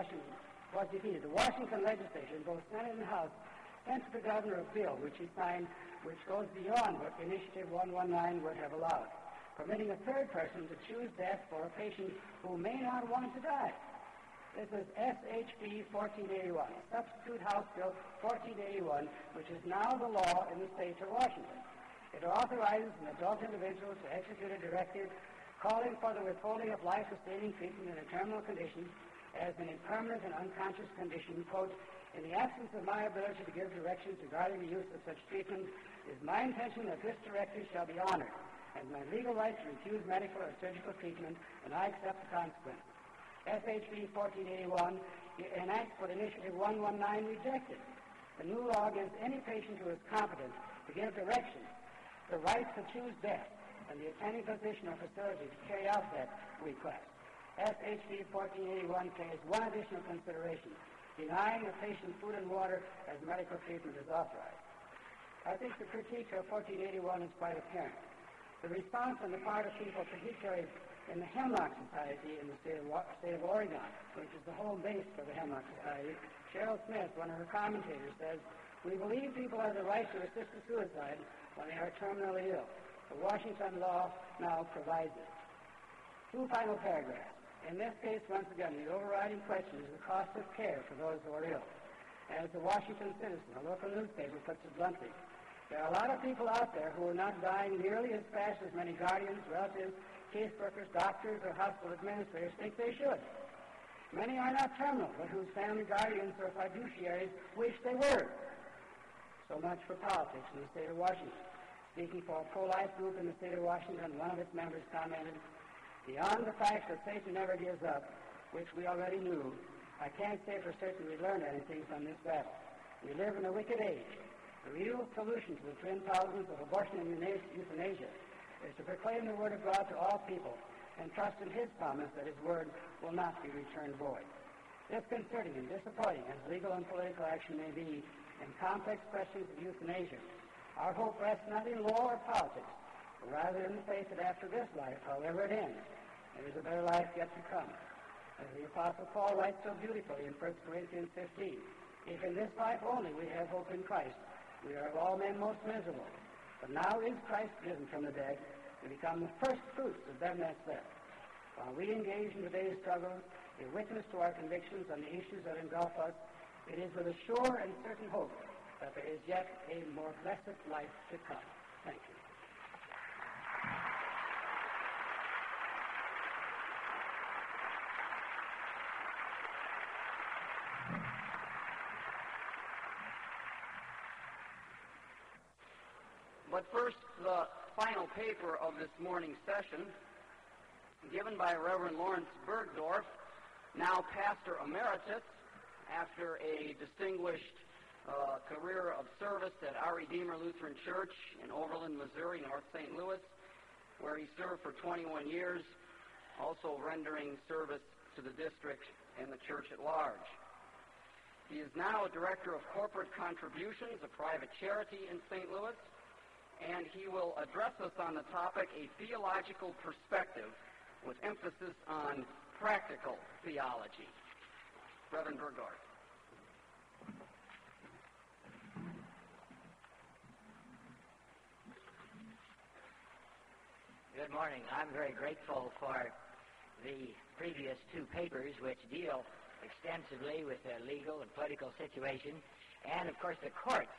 legislature in both Senate and House, sent to the governor a bill which he signed, which goes beyond what Initiative 119 would have allowed, permitting a third person to choose death for a patient who may not want to die. This is SHB 1481, Substitute House Bill 1481, which is now the law in the state of Washington. It authorizes an adult individual to execute a directive calling for the withholding of life-sustaining treatment in a terminal condition as in a permanent and unconscious condition. Quote, in the absence of my ability to give directions regarding the use of such treatment, it is my intention that this directive shall be honored, and my legal right to refuse medical or surgical treatment, and I accept the consequences. SHB 1481 enacts what Initiative 119 rejected. The new law gives any patient who is competent to give directions the right to choose death and the attending physician or facility to carry out that request. SHB 1481 carries one additional consideration: denying a patient food and water as medical treatment is authorized. I think the critique of 1481 is quite apparent. The response on the part of people, particularly in the Hemlock Society in the state of Oregon, which is the home base for the Hemlock Society, Cheryl Smith, one of her commentators, says, we believe people have the right to assisted suicide when they are terminally ill. The Washington law now provides it. 2 final paragraphs. In this case, once again, the overriding question is the cost of care for those who are ill. As the Washington Citizen, a local newspaper, puts it bluntly, there are a lot of people out there who are not dying nearly as fast as many guardians, relatives, caseworkers, doctors, or hospital administrators think they should. Many are not terminal, but whose family guardians or fiduciaries wish they were. So much for politics in the state of Washington. Speaking for a pro-life group in the state of Washington, one of its members commented, beyond the fact that Satan never gives up, which we already knew, I can't say for certain we learned anything from this battle. We live in a wicked age. The real solution to the twin problems of abortion and euthanasia is to proclaim the word of God to all people and trust in his promise that his word will not be returned void. Disconcerting and disappointing as legal and political action may be in complex questions of euthanasia, our hope rests not in law or politics, but rather in the faith that after this life, however it ends, there is a better life yet to come. As the Apostle Paul writes so beautifully in 1 Corinthians 15, if in this life only we have hope in Christ, we are of all men most miserable. But now is Christ risen from the dead to become the first fruits of them that slept. While we engage in today's struggle, a witness to our convictions on the issues that engulf us, it is with a sure and certain hope that there is yet a more blessed life to come. Thank you. But first, the final paper of this morning's session, given by Reverend Lawrence Bergdorf, now Pastor Emeritus, after a distinguished career of service at Our Redeemer Lutheran Church in Overland, Missouri, North St. Louis, where he served for 21 years, also rendering service to the district and the church at large. He is now a director of corporate contributions, a private charity in St. Louis, and he will address us on the topic, a theological perspective, with emphasis on practical theology. Reverend Bergdorf. Good morning. I'm very grateful for the previous two papers which deal extensively with the legal and political situation and, of course, the courts.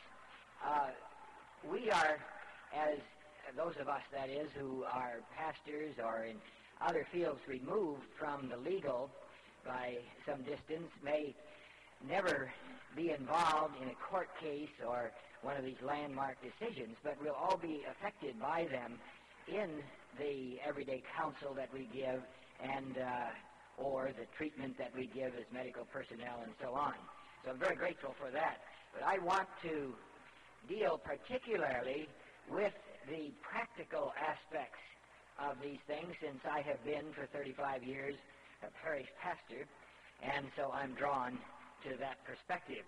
We are, as those of us, that is, who are pastors or in other fields removed from the legal by some distance, may never be involved in a court case or one of these landmark decisions, but we'll all be affected by them in the everyday counsel that we give and or the treatment that we give as medical personnel and so on. So I'm very grateful for that. But I want to deal particularly with the practical aspects of these things, since I have been for 35 years a parish pastor, and so I'm drawn to that perspective.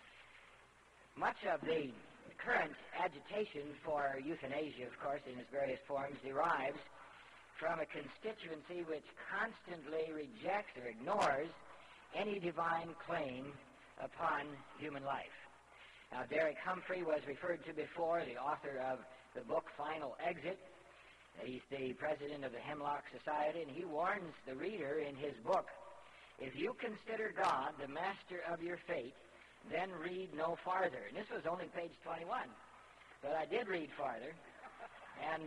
Much of the current agitation for euthanasia, of course, in its various forms, derives from a constituency which constantly rejects or ignores any divine claim upon human life. Now, Derek Humphrey was referred to before, the author of the book Final Exit. He's the president of the Hemlock Society, and he warns the reader in his book, if you consider God the master of your fate, then read no farther. And this was only page 21. But I did read farther, and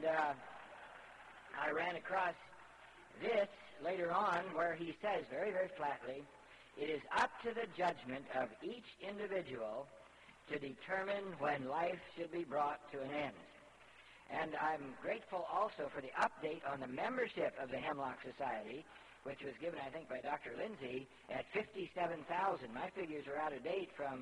I ran across this later on where he says very, very flatly, it is up to the judgment of each individual to determine when life should be brought to an end. And I'm grateful also for the update on the membership of the Hemlock Society, which was given, I think, by Dr. Lindsay at 57,000. My figures are out of date from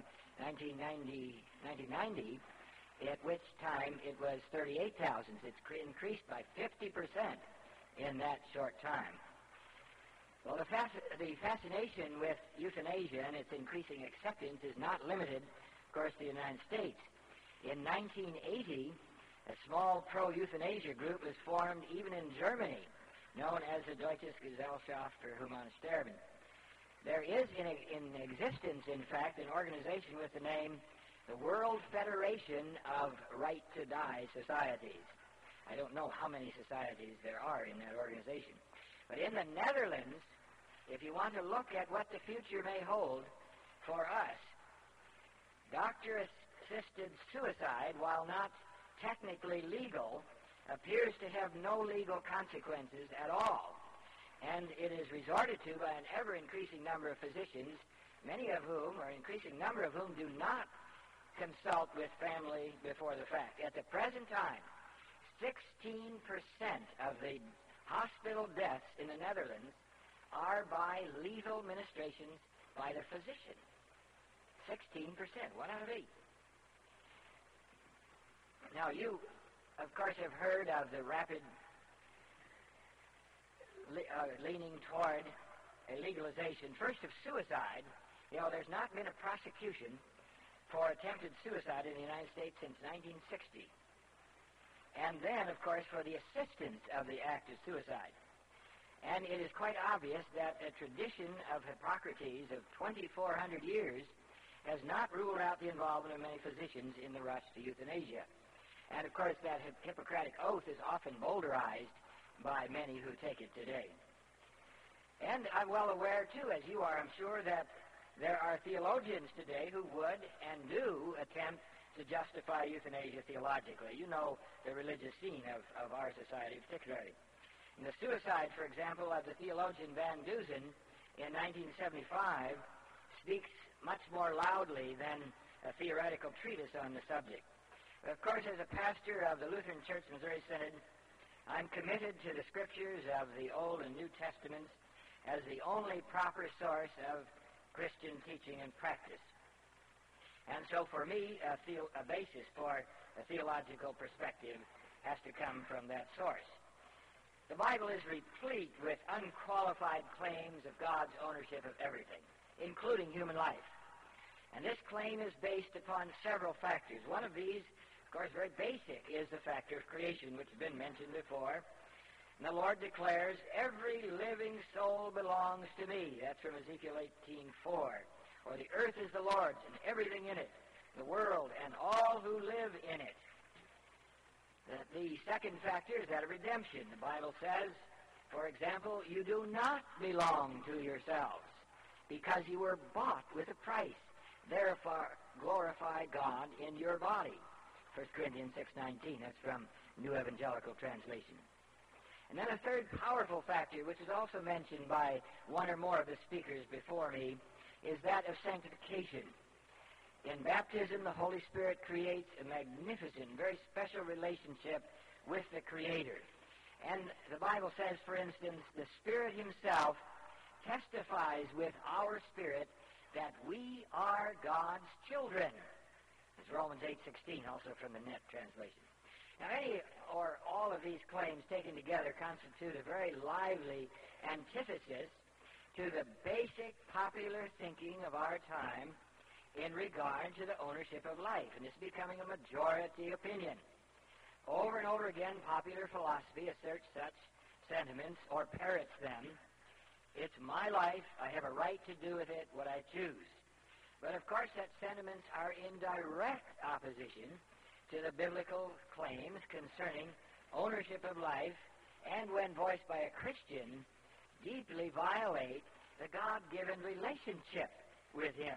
1990, at which time it was 38,000. It's increased by 50% in that short time. Well, the fascination with euthanasia and its increasing acceptance is not limited, of course, to the United States. In 1980, a small pro-euthanasia group was formed even in Germany, known as the Deutsches Gesellschaft für Humanes Sterben. There is in existence, in fact, an organization with the name the World Federation of Right to Die Societies. I don't know how many societies there are in that organization. But in the Netherlands, if you want to look at what the future may hold for us, doctor-assisted suicide, while not technically legal, appears to have no legal consequences at all. And it is resorted to by an ever-increasing number of physicians, many of whom, or an increasing number of whom, do not consult with family before the fact. At the present time, 16% of the hospital deaths in the Netherlands are by lethal ministrations by the physician. 16%, 1 out of 8. Now, you, of course, have heard of the rapid leaning toward a legalization, first of suicide. You know, there's not been a prosecution for attempted suicide in the United States since 1960. And then, of course, for the assistance of the act of suicide. And it is quite obvious that a tradition of Hippocrates of 2,400 years has not ruled out the involvement of many physicians in the rush to euthanasia. And, of course, that Hippocratic oath is often boulderized by many who take it today. And I'm well aware, too, as you are, I'm sure, that there are theologians today who would and do attempt to justify euthanasia theologically. You know the religious scene of our society particularly. And the suicide, for example, of the theologian Van Dusen in 1975 speaks much more loudly than a theoretical treatise on the subject. But of course, as a pastor of the Lutheran Church Missouri Synod, I'm committed to the Scriptures of the Old and New Testaments as the only proper source of Christian teaching and practice. And so for me, a basis for a theological perspective has to come from that source. The Bible is replete with unqualified claims of God's ownership of everything, including human life. And this claim is based upon several factors. One of these, of course, very basic, is the factor of creation, which has been mentioned before. And the Lord declares, every living soul belongs to me. That's from Ezekiel 18:4. Or the earth is the Lord's and everything in it, the world and all who live in it. The second factor is that of redemption. The Bible says, for example, you do not belong to yourselves because you were bought with a price. Therefore, glorify God in your body. 1 Corinthians 6:19. That's from New Evangelical Translation. And then a third powerful factor, which is also mentioned by one or more of the speakers before me, is that of sanctification. In baptism, the Holy Spirit creates a magnificent, very special relationship with the Creator. And the Bible says, for instance, the Spirit Himself testifies with our spirit that we are God's children. It's Romans 8:16, also from the Net Translation. Now, any or all of these claims taken together constitute a very lively antithesis to the basic popular thinking of our time in regard to the ownership of life. And this is becoming a majority opinion. Over and over again, popular philosophy asserts such sentiments or parrots them. It's my life. I have a right to do with it what I choose. But, of course, such sentiments are in direct opposition to the biblical claims concerning ownership of life, and when voiced by a Christian, deeply violate the God-given relationship with Him.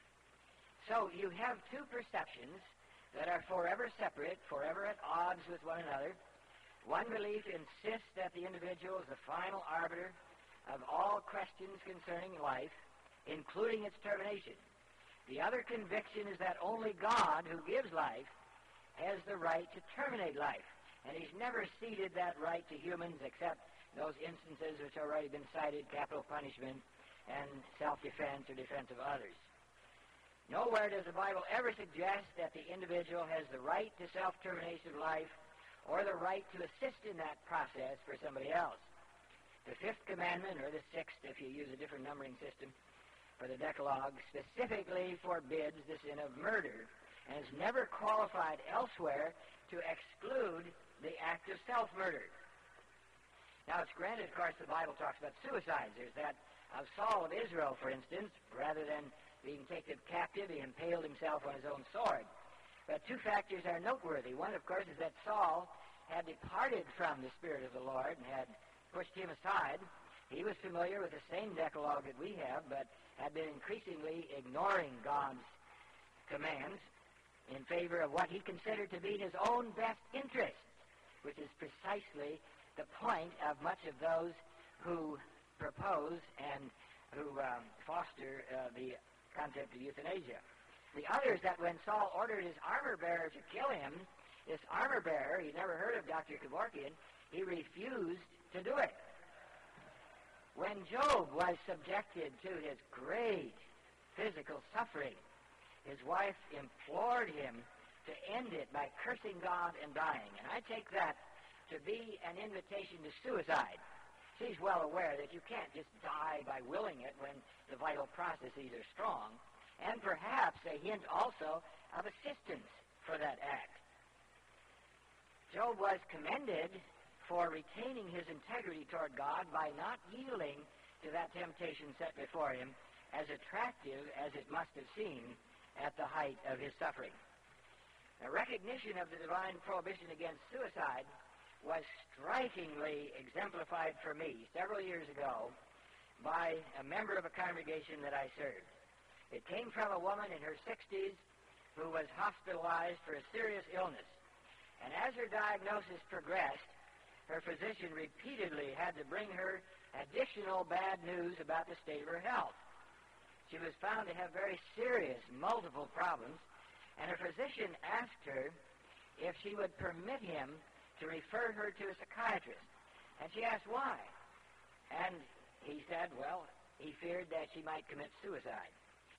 So you have two perceptions that are forever separate, forever at odds with one another. One belief insists that the individual is the final arbiter of all questions concerning life, including its termination. The other conviction is that only God, who gives life, has the right to terminate life. And He's never ceded that right to humans except those instances which have already been cited, capital punishment and self-defense or defense of others. Nowhere does the Bible ever suggest that the individual has the right to self-termination of life or the right to assist in that process for somebody else. The fifth commandment, or the sixth if you use a different numbering system for the Decalogue, specifically forbids the sin of murder and is never qualified elsewhere to exclude the act of self-murder. Now, it's granted, of course, the Bible talks about suicides. There's that of Saul of Israel, for instance. Rather than being taken captive, he impaled himself on his own sword. But two factors are noteworthy. One, of course, is that Saul had departed from the Spirit of the Lord and had pushed Him aside. He was familiar with the same Decalogue that we have, but had been increasingly ignoring God's commands in favor of what he considered to be his own best interests, which is precisely the point of much of those who propose and who foster the concept of euthanasia. The other is that when Saul ordered his armor-bearer to kill him, this armor-bearer, he never heard of Dr. Kevorkian, he refused to do it. When Job was subjected to his great physical suffering, his wife implored him to end it by cursing God and dying. And I take that to be an invitation to suicide. She's well aware that you can't just die by willing it when the vital processes are strong, and perhaps a hint also of assistance for that act. Job was commended for retaining his integrity toward God by not yielding to that temptation set before him, as attractive as it must have seemed at the height of his suffering. The recognition of the divine prohibition against suicide was strikingly exemplified for me several years ago by a member of a congregation that I served. It came from a woman in her 60s who was hospitalized for a serious illness. And as her diagnosis progressed, her physician repeatedly had to bring her additional bad news about the state of her health. She was found to have very serious multiple problems, and her physician asked her if she would permit him to refer her to a psychiatrist. And she asked why. And he said, well, he feared that she might commit suicide.